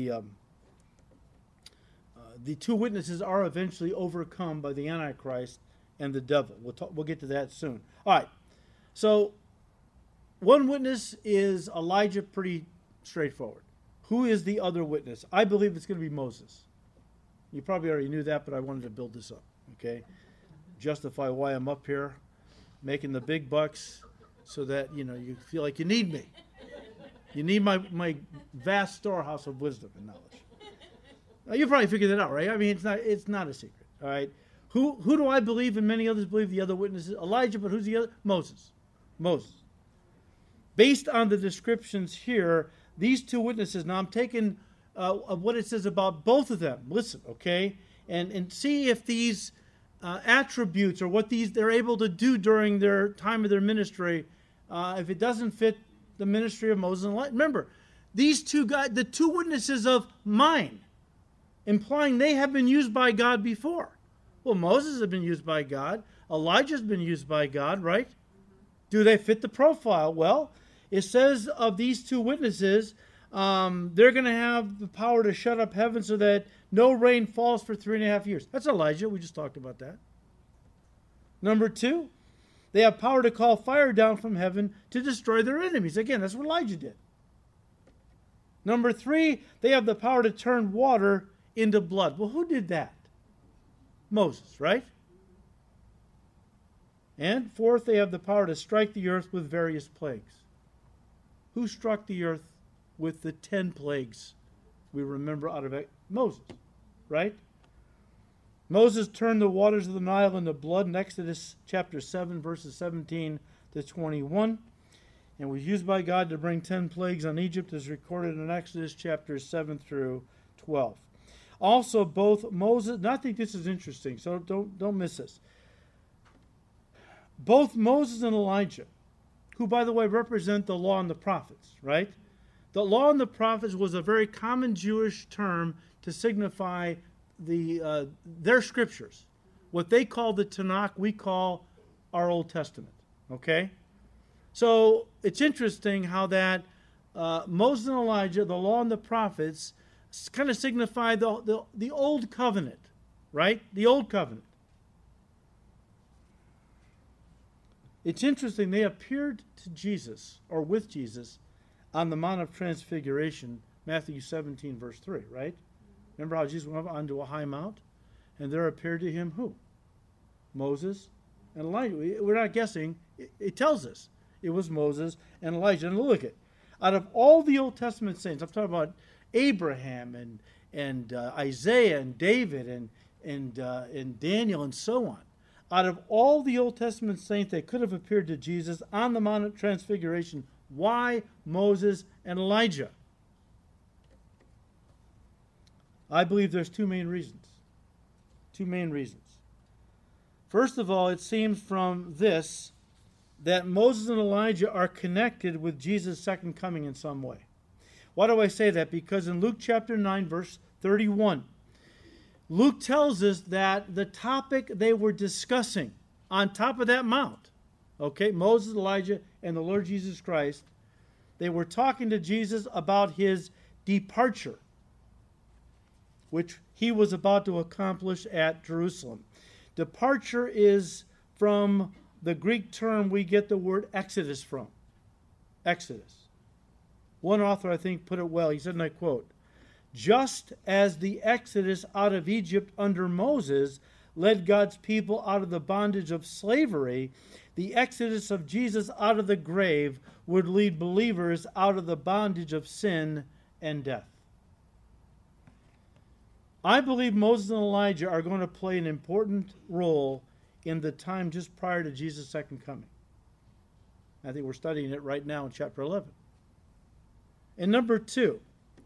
two witnesses are eventually overcome by the Antichrist and the devil. We'll get to that soon. All right. So one witness is Elijah, pretty straightforward. Who is the other witness? I believe it's going to be Moses. You probably already knew that, but I wanted to build this up, okay? Justify why I'm up here, making the big bucks so that, you feel like you need me. You need my vast storehouse of wisdom and knowledge. Now, you probably figured that out, right? I mean, it's not a secret, all right? Who do I believe, and many others believe the other witnesses? Elijah, but who's the other? Moses. Based on the descriptions here, these two witnesses, now I'm taking what it says about both of them. Listen, okay? And see if these attributes or what they're able to do during their time of their ministry, if it doesn't fit the ministry of Moses and Elijah. Remember, these two guys, the two witnesses of mine, implying they have been used by God before. Well, Moses has been used by God. Elijah's been used by God, right? Do they fit the profile? Well, it says of these two witnesses, they're going to have the power to shut up heaven so that no rain falls for 3.5 years. That's Elijah. We just talked about that. Number two, they have power to call fire down from heaven to destroy their enemies. Again, that's what Elijah did. Number three, they have the power to turn water into blood. Well, who did that? Moses, right? And fourth, they have the power to strike the earth with various plagues. Who struck the earth with the 10 plagues we remember out of it? Moses, right? Moses turned the waters of the Nile into blood in Exodus chapter 7, verses 17 to 21, and was used by God to bring 10 plagues on Egypt, as recorded in Exodus chapters 7 through 12. Also, both Moses, and I think this is interesting, so don't miss this. Both Moses and Elijah, who, by the way, represent the law and the prophets, right? The law and the prophets was a very common Jewish term to signify their scriptures. What they call the Tanakh, we call our Old Testament, okay? So it's interesting how that Moses and Elijah, the law and the prophets, kind of signify the old covenant, right? The old covenant. It's interesting, they appeared to Jesus, or with Jesus, on the Mount of Transfiguration, Matthew 17, verse 3, right? Remember how Jesus went up onto a high mount? And there appeared to him who? Moses and Elijah. We're not guessing. It tells us it was Moses and Elijah. And look at, out of all the Old Testament saints, I'm talking about Abraham and Isaiah and David and Daniel and so on. Out of all the Old Testament saints that could have appeared to Jesus on the Mount of Transfiguration, why Moses and Elijah? I believe there's two main reasons. Two main reasons. First of all, it seems from this that Moses and Elijah are connected with Jesus' second coming in some way. Why do I say that? Because in Luke chapter 9, verse 31, Luke tells us that the topic they were discussing on top of that mount, okay, Moses, Elijah, and the Lord Jesus Christ, they were talking to Jesus about his departure, which he was about to accomplish at Jerusalem. Departure is from the Greek term we get the word Exodus from. Exodus. One author, I think, put it well. He said, and I quote, "Just as the Exodus out of Egypt under Moses led God's people out of the bondage of slavery, the Exodus of Jesus out of the grave would lead believers out of the bondage of sin and death." I believe Moses and Elijah are going to play an important role in the time just prior to Jesus' second coming. I think we're studying it right now in chapter 11. And number two,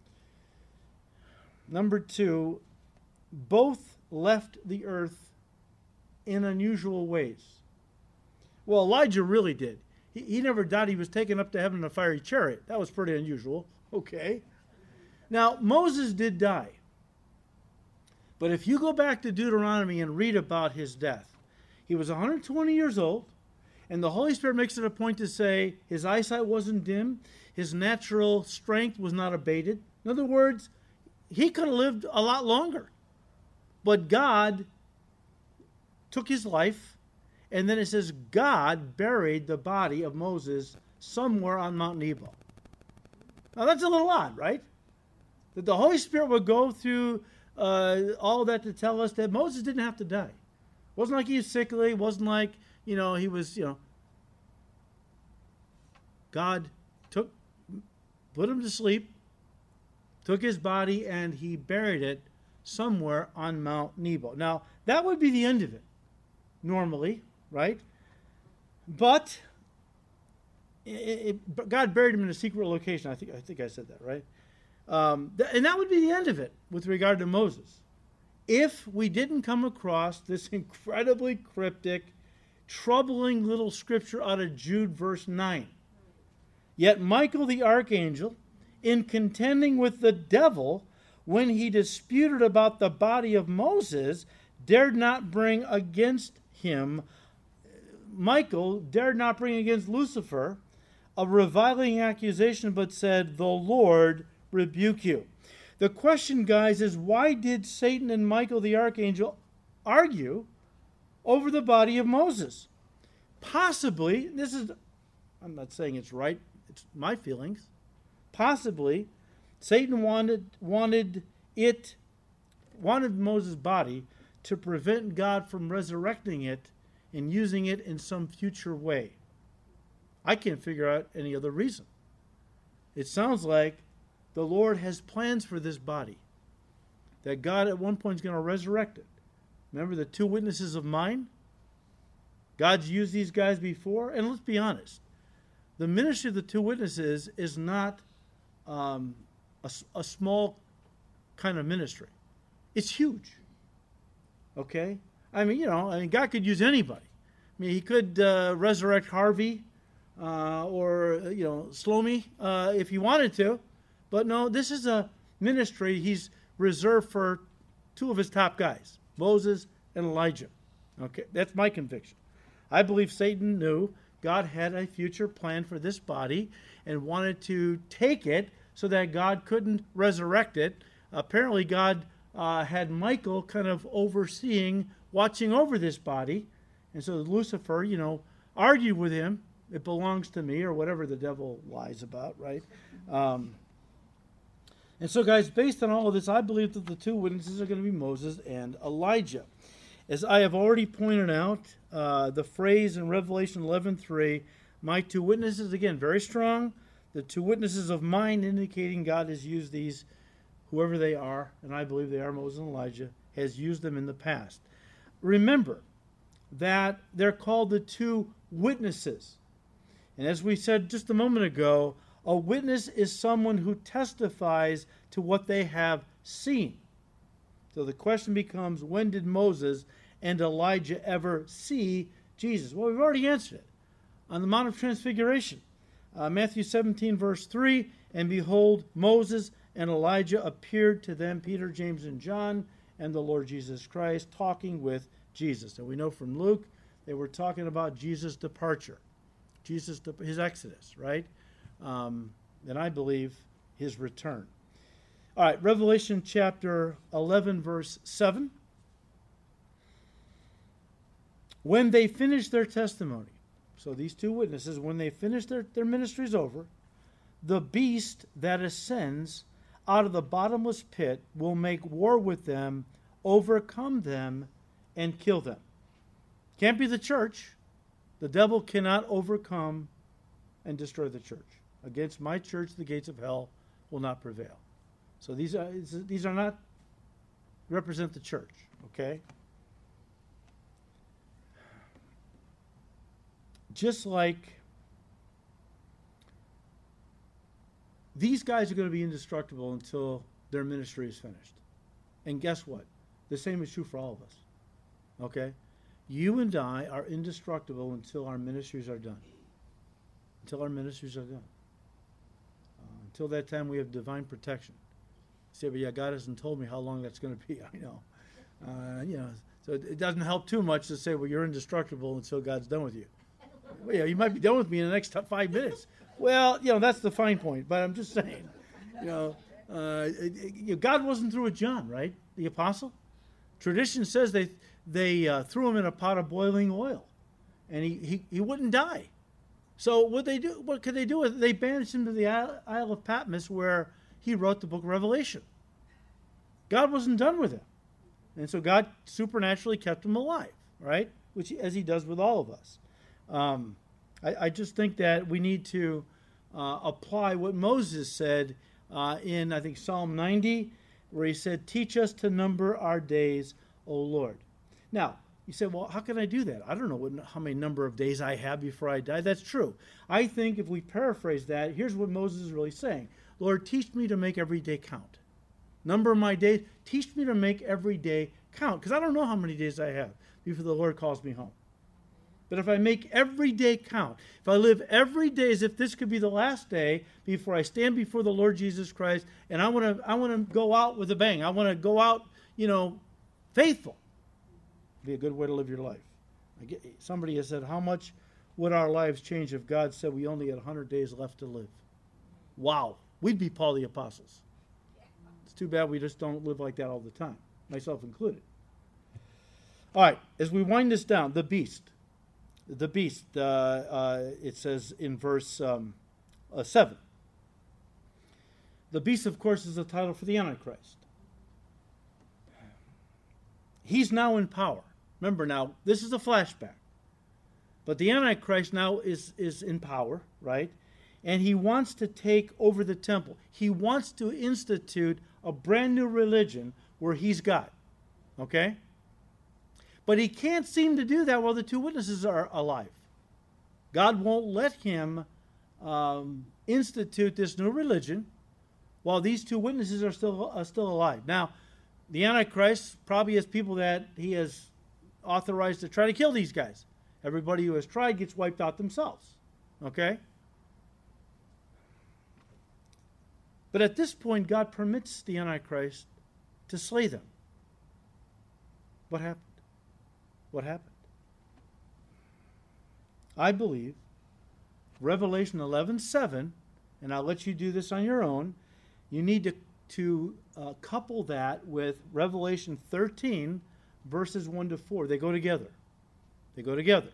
both left the earth in unusual ways. Well, Elijah really did. He never died. He was taken up to heaven in a fiery chariot. That was pretty unusual. Okay. Now, Moses did die. But if you go back to Deuteronomy and read about his death, he was 120 years old, and the Holy Spirit makes it a point to say his eyesight wasn't dim, his natural strength was not abated. In other words, he could have lived a lot longer. But God took his life, and then it says God buried the body of Moses somewhere on Mount Nebo. Now that's a little odd, right? That the Holy Spirit would go through all that to tell us that Moses didn't have to die. It wasn't like he was sickly. It wasn't like, he was, God put him to sleep, took his body, and he buried it somewhere on Mount Nebo. Now, that would be the end of it, normally, right? But God buried him in a secret location. I think I said that, right? And that would be the end of it with regard to Moses. If we didn't come across this incredibly cryptic, troubling little scripture out of Jude verse 9. Yet Michael the archangel, in contending with the devil, when he disputed about the body of Moses, dared not bring against him, Michael dared not bring against Lucifer a reviling accusation, but said, "The Lord rebuke you." The question, guys, is why did Satan and Michael the archangel argue over the body of Moses? Possibly, I'm not saying it's right, it's my feelings. Possibly, Satan wanted Moses' body to prevent God from resurrecting it and using it in some future way. I can't figure out any other reason. It sounds like the Lord has plans for this body, that God at one point is going to resurrect it. Remember the two witnesses of mine? God's used these guys before, and let's be honest. The ministry of the two witnesses is not a small kind of ministry. It's huge. Okay? God could use anybody. He could resurrect Harvey or Slomi if he wanted to. But no, this is a ministry he's reserved for two of his top guys, Moses and Elijah. Okay, that's my conviction. I believe Satan knew God had a future plan for this body and wanted to take it so that God couldn't resurrect it apparently God had Michael kind of overseeing, watching over this body. And so Lucifer, argued with him, it belongs to me, or whatever the devil lies about, right? And so, guys, based on all of this, I believe that the two witnesses are going to be Moses and Elijah. As I have already pointed out, the phrase in Revelation 11:3, my two witnesses, again, very strong. The two witnesses of mine, indicating God has used these, whoever they are, and I believe they are Moses and Elijah, has used them in the past. Remember that they're called the two witnesses. And as we said just a moment ago, a witness is someone who testifies to what they have seen. So the question becomes, when did Moses and Elijah ever see Jesus? Well, we've already answered it. On the Mount of Transfiguration. Matthew 17, verse 3, and behold, Moses and Elijah appeared to them, Peter, James, and John, and the Lord Jesus Christ, talking with Jesus. And we know from Luke, they were talking about Jesus' departure, his exodus, right? And I believe his return. All right, Revelation chapter 11, verse 7. When they finished their testimony, so these two witnesses, when they finish their ministries over, the beast that ascends out of the bottomless pit will make war with them, overcome them, and kill them. Can't be the church. The devil cannot overcome and destroy the church. Against my church, the gates of hell will not prevail. So these are not represent the church, okay? Just like these guys are going to be indestructible until their ministry is finished. And guess what? The same is true for all of us. Okay? You and I are indestructible until our ministries are done. Until our ministries are done. Until that time, we have divine protection. You say, but yeah, God hasn't told me how long that's going to be. I know. So it doesn't help too much to say, well, you're indestructible until God's done with you. Well, yeah, you might be done with me in the next 5 minutes. Well, that's the fine point. But I'm just saying, God wasn't through with John, right? The apostle. Tradition says they threw him in a pot of boiling oil, and he wouldn't die. So what could they do with it? They banished him to the Isle of Patmos, where he wrote the book of Revelation. God wasn't done with him, and so God supernaturally kept him alive, right? As he does with all of us. I just think that we need to apply what Moses said in, I think, Psalm 90, where he said, teach us to number our days, O Lord. Now, you say, well, how can I do that? I don't know how many number of days I have before I die. That's true. I think if we paraphrase that, here's what Moses is really saying. Lord, teach me to make every day count. Number my days. Teach me to make every day count, because I don't know how many days I have before the Lord calls me home. But if I make every day count, if I live every day as if this could be the last day before I stand before the Lord Jesus Christ, and I want to go out with a bang. I want to go out, faithful. It'd be a good way to live your life. Somebody has said, how much would our lives change if God said we only had 100 days left to live? Wow. We'd be Paul the Apostles. It's too bad we just don't live like that all the time, myself included. All right, as we wind this down, the beast. The beast, it says in verse 7. The beast, of course, is the title for the Antichrist. He's now in power. Remember now, this is a flashback. But the Antichrist now is in power, right? And he wants to take over the temple. He wants to institute a brand new religion where he's God. Okay? But he can't seem to do that while the two witnesses are alive. God won't let him institute this new religion while these two witnesses are still alive. Now, the Antichrist probably has people that he has authorized to try to kill these guys. Everybody who has tried gets wiped out themselves. Okay? But at this point, God permits the Antichrist to slay them. What happened? What happened? I believe Revelation 11:7, and I'll let you do this on your own, you need to to couple that with Revelation 13, verses 1 to 4. They go together. They go together.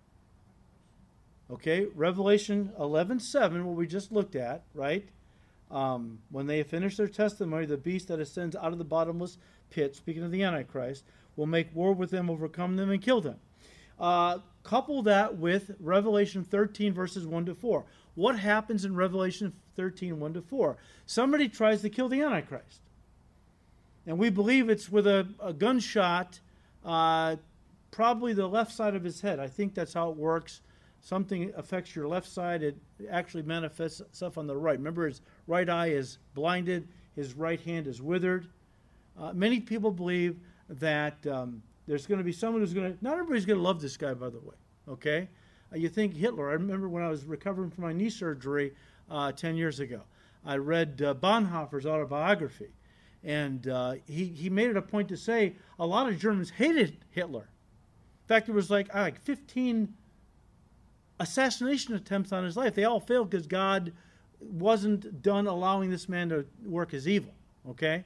Okay, Revelation 11:7, what we just looked at, right? When they have finished their testimony, the beast that ascends out of the bottomless pit, speaking of the Antichrist, will make war with them, overcome them, and kill them. Couple that with Revelation 13, verses 1 to 4. What happens in Revelation 13, 1 to 4? Somebody tries to kill the Antichrist. And we believe it's with a gunshot, probably the left side of his head. I think that's how it works. Something affects your left side. It actually manifests itself on the right. Remember, his right eye is blinded. His right hand is withered. Many people believe that there's going to be someone who's going to... Not everybody's going to love this guy, by the way. Okay? You think Hitler. I remember when I was recovering from my knee surgery 10 years ago. I read Bonhoeffer's autobiography. And he made it a point to say a lot of Germans hated Hitler. In fact, there was like 15 assassination attempts on his life. They all failed because God wasn't done allowing this man to work his evil. Okay?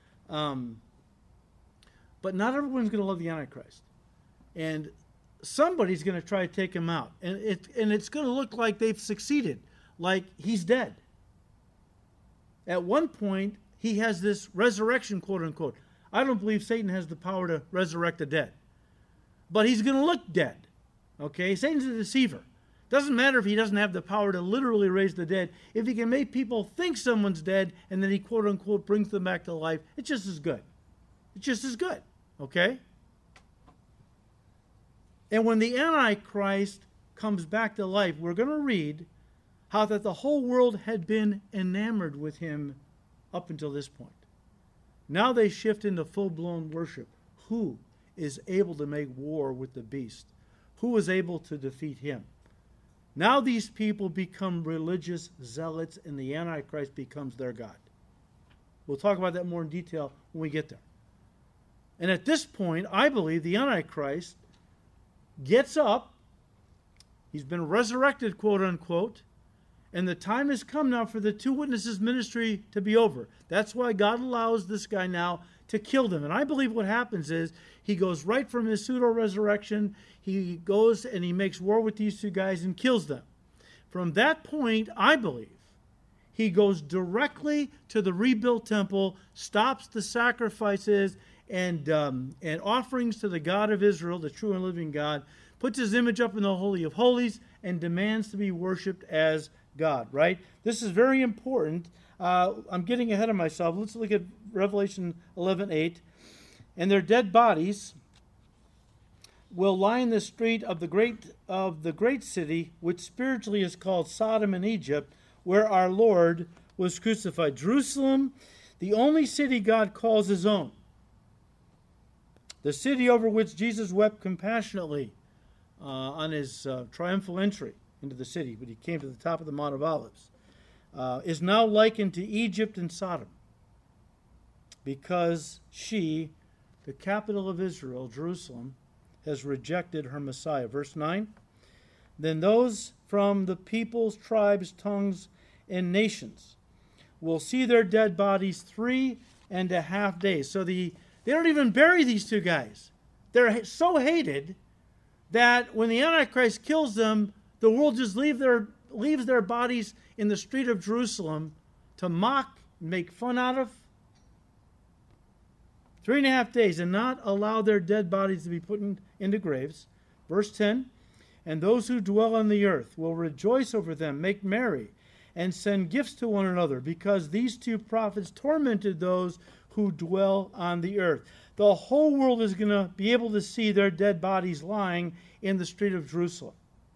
But not everyone's going to love the Antichrist. And somebody's going to try to take him out. And it's going to look like they've succeeded. Like he's dead. At one point, he has this resurrection, quote unquote. I don't believe Satan has the power to resurrect the dead. But he's going to look dead. Okay? Satan's a deceiver. Doesn't matter if he doesn't have the power to literally raise the dead. If he can make people think someone's dead and then he, quote unquote, brings them back to life, it's just as good. It's just as good. Okay? And when the Antichrist comes back to life, we're going to read how that the whole world had been enamored with him up until this point. Now they shift into full-blown worship. Who is able to make war with the beast? Who is able to defeat him? Now these people become religious zealots and the Antichrist becomes their God. We'll talk about that more in detail when we get there. And at this point, I believe the Antichrist gets up. He's been resurrected, quote unquote. And the time has come now for the two witnesses' ministry to be over. That's why God allows this guy now to kill them. And I believe what happens is he goes right from his pseudo-resurrection. He goes and he makes war with these two guys and kills them. From that point, I believe, he goes directly to the rebuilt temple, stops the sacrifices and offerings to the God of Israel, the true and living God, puts his image up in the Holy of Holies, and demands to be worshipped as God, right? This is very important. I'm getting ahead of myself. Let's look at Revelation 11:8. And their dead bodies will lie in the street of the great city, which spiritually is called Sodom and Egypt, where our Lord was crucified. Jerusalem, the only city God calls his own. The city over which Jesus wept compassionately on his triumphal entry into the city, when he came to the top of the Mount of Olives, is now likened to Egypt and Sodom, because she, the capital of Israel, Jerusalem, has rejected her Messiah. Verse 9, then those from the peoples, tribes, tongues, and nations will see their dead bodies 3.5 days. So they don't even bury these two guys. They're so hated that when the Antichrist kills them, the world just leaves their bodies in the street of Jerusalem to mock, make fun out of. 3.5 days, and not allow their dead bodies to be put into graves. Verse 10, and those who dwell on the earth will rejoice over them, make merry, and send gifts to one another, because these two prophets tormented those who dwell on the earth. The whole world is going to be able to see their dead bodies lying in the street of Jerusalem.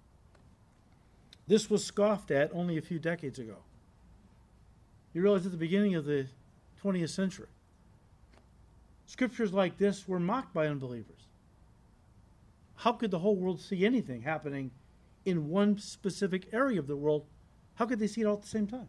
This was scoffed at only a few decades ago. You realize at the beginning of the 20th century, scriptures like this were mocked by unbelievers. How could the whole world see anything happening in one specific area of the world? How could they see it all at the same time?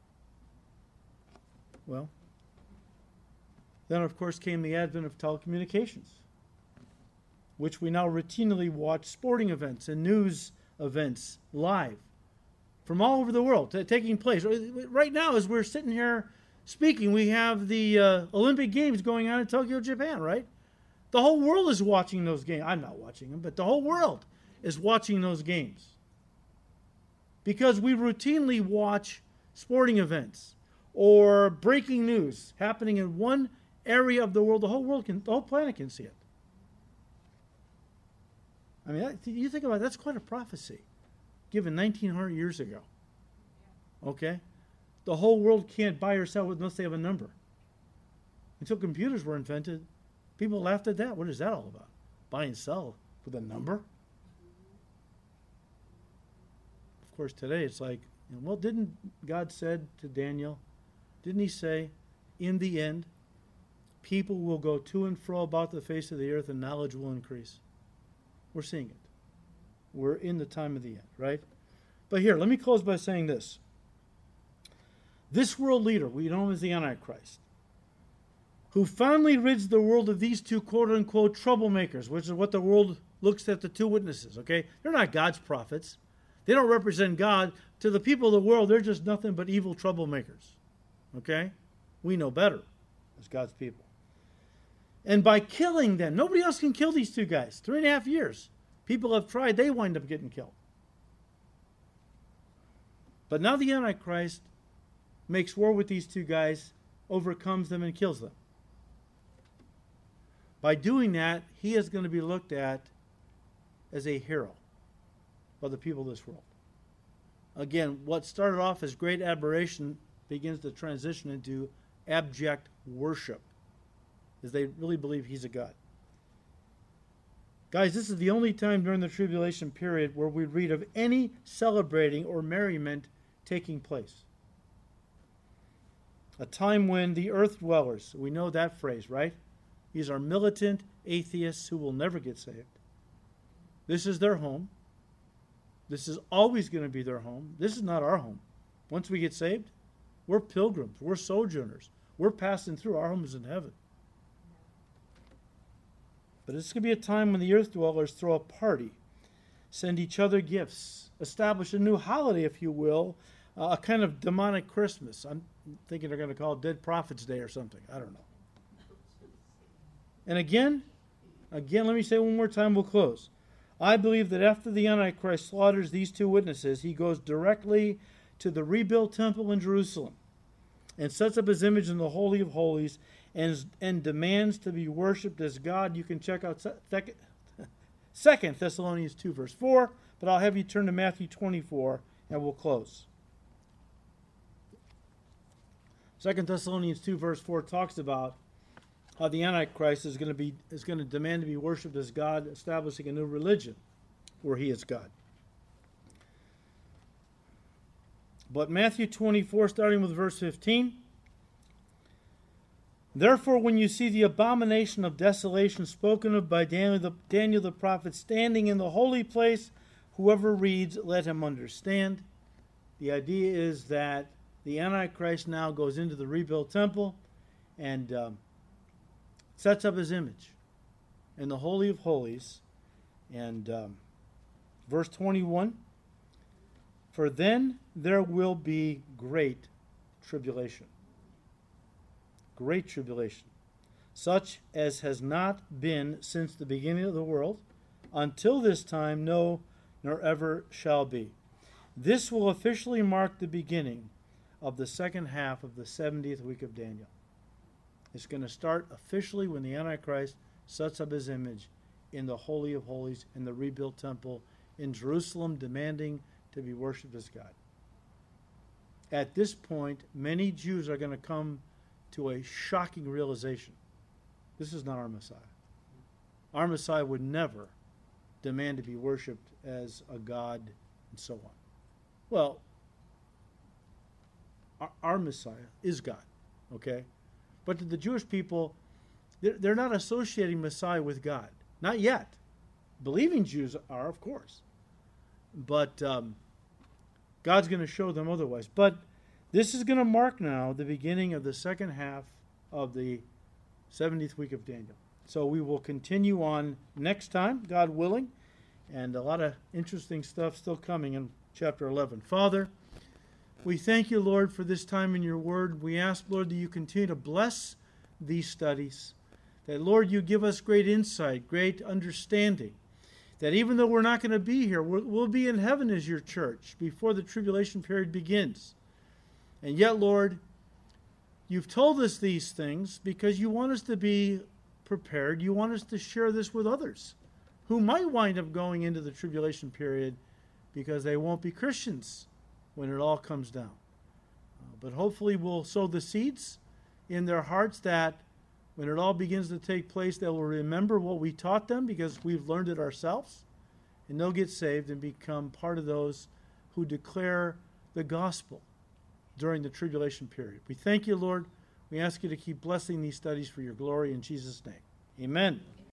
Well, then of course came the advent of telecommunications, which we now routinely watch sporting events and news events live from all over the world taking place. Right now, as we're sitting here speaking, we have the Olympic Games going on in Tokyo, Japan, right? The whole world is watching those games. I'm not watching them, but the whole world is watching those games. Because we routinely watch sporting events or breaking news happening in one area of the world, the whole planet can see it. I mean, you think about it, that's quite a prophecy given 1900 years ago. Okay? The whole world can't buy or sell unless they have a number. Until computers were invented, people laughed at that. What is that all about? Buy and sell with a number? Of course, today it's like, well, didn't God said to Daniel, didn't he say, in the end, people will go to and fro about the face of the earth and knowledge will increase? We're seeing it. We're in the time of the end, right? But here, let me close by saying this. This world leader, we know him as the Antichrist, who finally rids the world of these two quote-unquote troublemakers, which is what the world looks at the two witnesses, okay? They're not God's prophets. They don't represent God. To the people of the world, they're just nothing but evil troublemakers, okay? We know better as God's people. And by killing them, nobody else can kill these two guys. 3.5 years. People have tried, they wind up getting killed. But now the Antichrist makes war with these two guys, overcomes them, and kills them. By doing that, he is going to be looked at as a hero by the people of this world. Again, what started off as great admiration begins to transition into abject worship, as they really believe he's a god. Guys, this is the only time during the tribulation period where we read of any celebrating or merriment taking place. A time when the earth dwellers, we know that phrase, right? These are militant atheists who will never get saved. This is their home. This is always going to be their home. This is not our home. Once we get saved, we're pilgrims. We're sojourners. We're passing through. Our home is in heaven. But it's going to be a time when the earth dwellers throw a party, send each other gifts, establish a new holiday, if you will, a kind of demonic Christmas. I'm thinking they're going to call it Dead Prophet's Day or something. I don't know. And again, let me say one more time, we'll close. I believe that after the Antichrist slaughters these two witnesses, he goes directly to the rebuilt temple in Jerusalem and sets up his image in the Holy of Holies and demands to be worshipped as God. You can check out 2 Thessalonians 2, verse 4, but I'll have you turn to Matthew 24, and we'll close. 2 Thessalonians 2, verse 4 talks about how the Antichrist is going to demand to be worshipped as God, establishing a new religion where he is God. But Matthew 24, starting with verse 15, therefore, when you see the abomination of desolation spoken of by Daniel the prophet standing in the holy place, whoever reads, let him understand. The idea is that the Antichrist now goes into the rebuilt temple and sets up his image in the Holy of Holies. And verse 21, for then there will be great tribulation. Great tribulation, such as has not been since the beginning of the world, until this time, no, nor ever shall be. This will officially mark the beginning of the second half of the 70th week of Daniel. It's going to start officially when the Antichrist sets up his image in the Holy of Holies, in the rebuilt temple in Jerusalem, demanding to be worshipped as God. At this point, many Jews are going to come to a shocking realization. This is not our Messiah. Our Messiah would never demand to be worshipped as a God and so on. Well, our Messiah is God, okay? But to the Jewish people, they're not associating Messiah with God. Not yet. Believing Jews are, of course. But God's going to show them otherwise. But this is going to mark now the beginning of the second half of the 70th week of Daniel. So we will continue on next time, God willing, and a lot of interesting stuff still coming in chapter 11. Father, We thank you, Lord, for this time in your word. We ask, Lord, that you continue to bless these studies. That, Lord, you give us great insight, great understanding. That even though we're not going to be here, we'll be in heaven as your church before the tribulation period begins. And yet, Lord, you've told us these things because you want us to be prepared. You want us to share this with others who might wind up going into the tribulation period because they won't be Christians when it all comes down. But hopefully we'll sow the seeds in their hearts that when it all begins to take place, they will remember what we taught them because we've learned it ourselves, and they'll get saved and become part of those who declare the gospel during the tribulation period. We thank you, Lord. We ask you to keep blessing these studies for your glory in Jesus' name. Amen.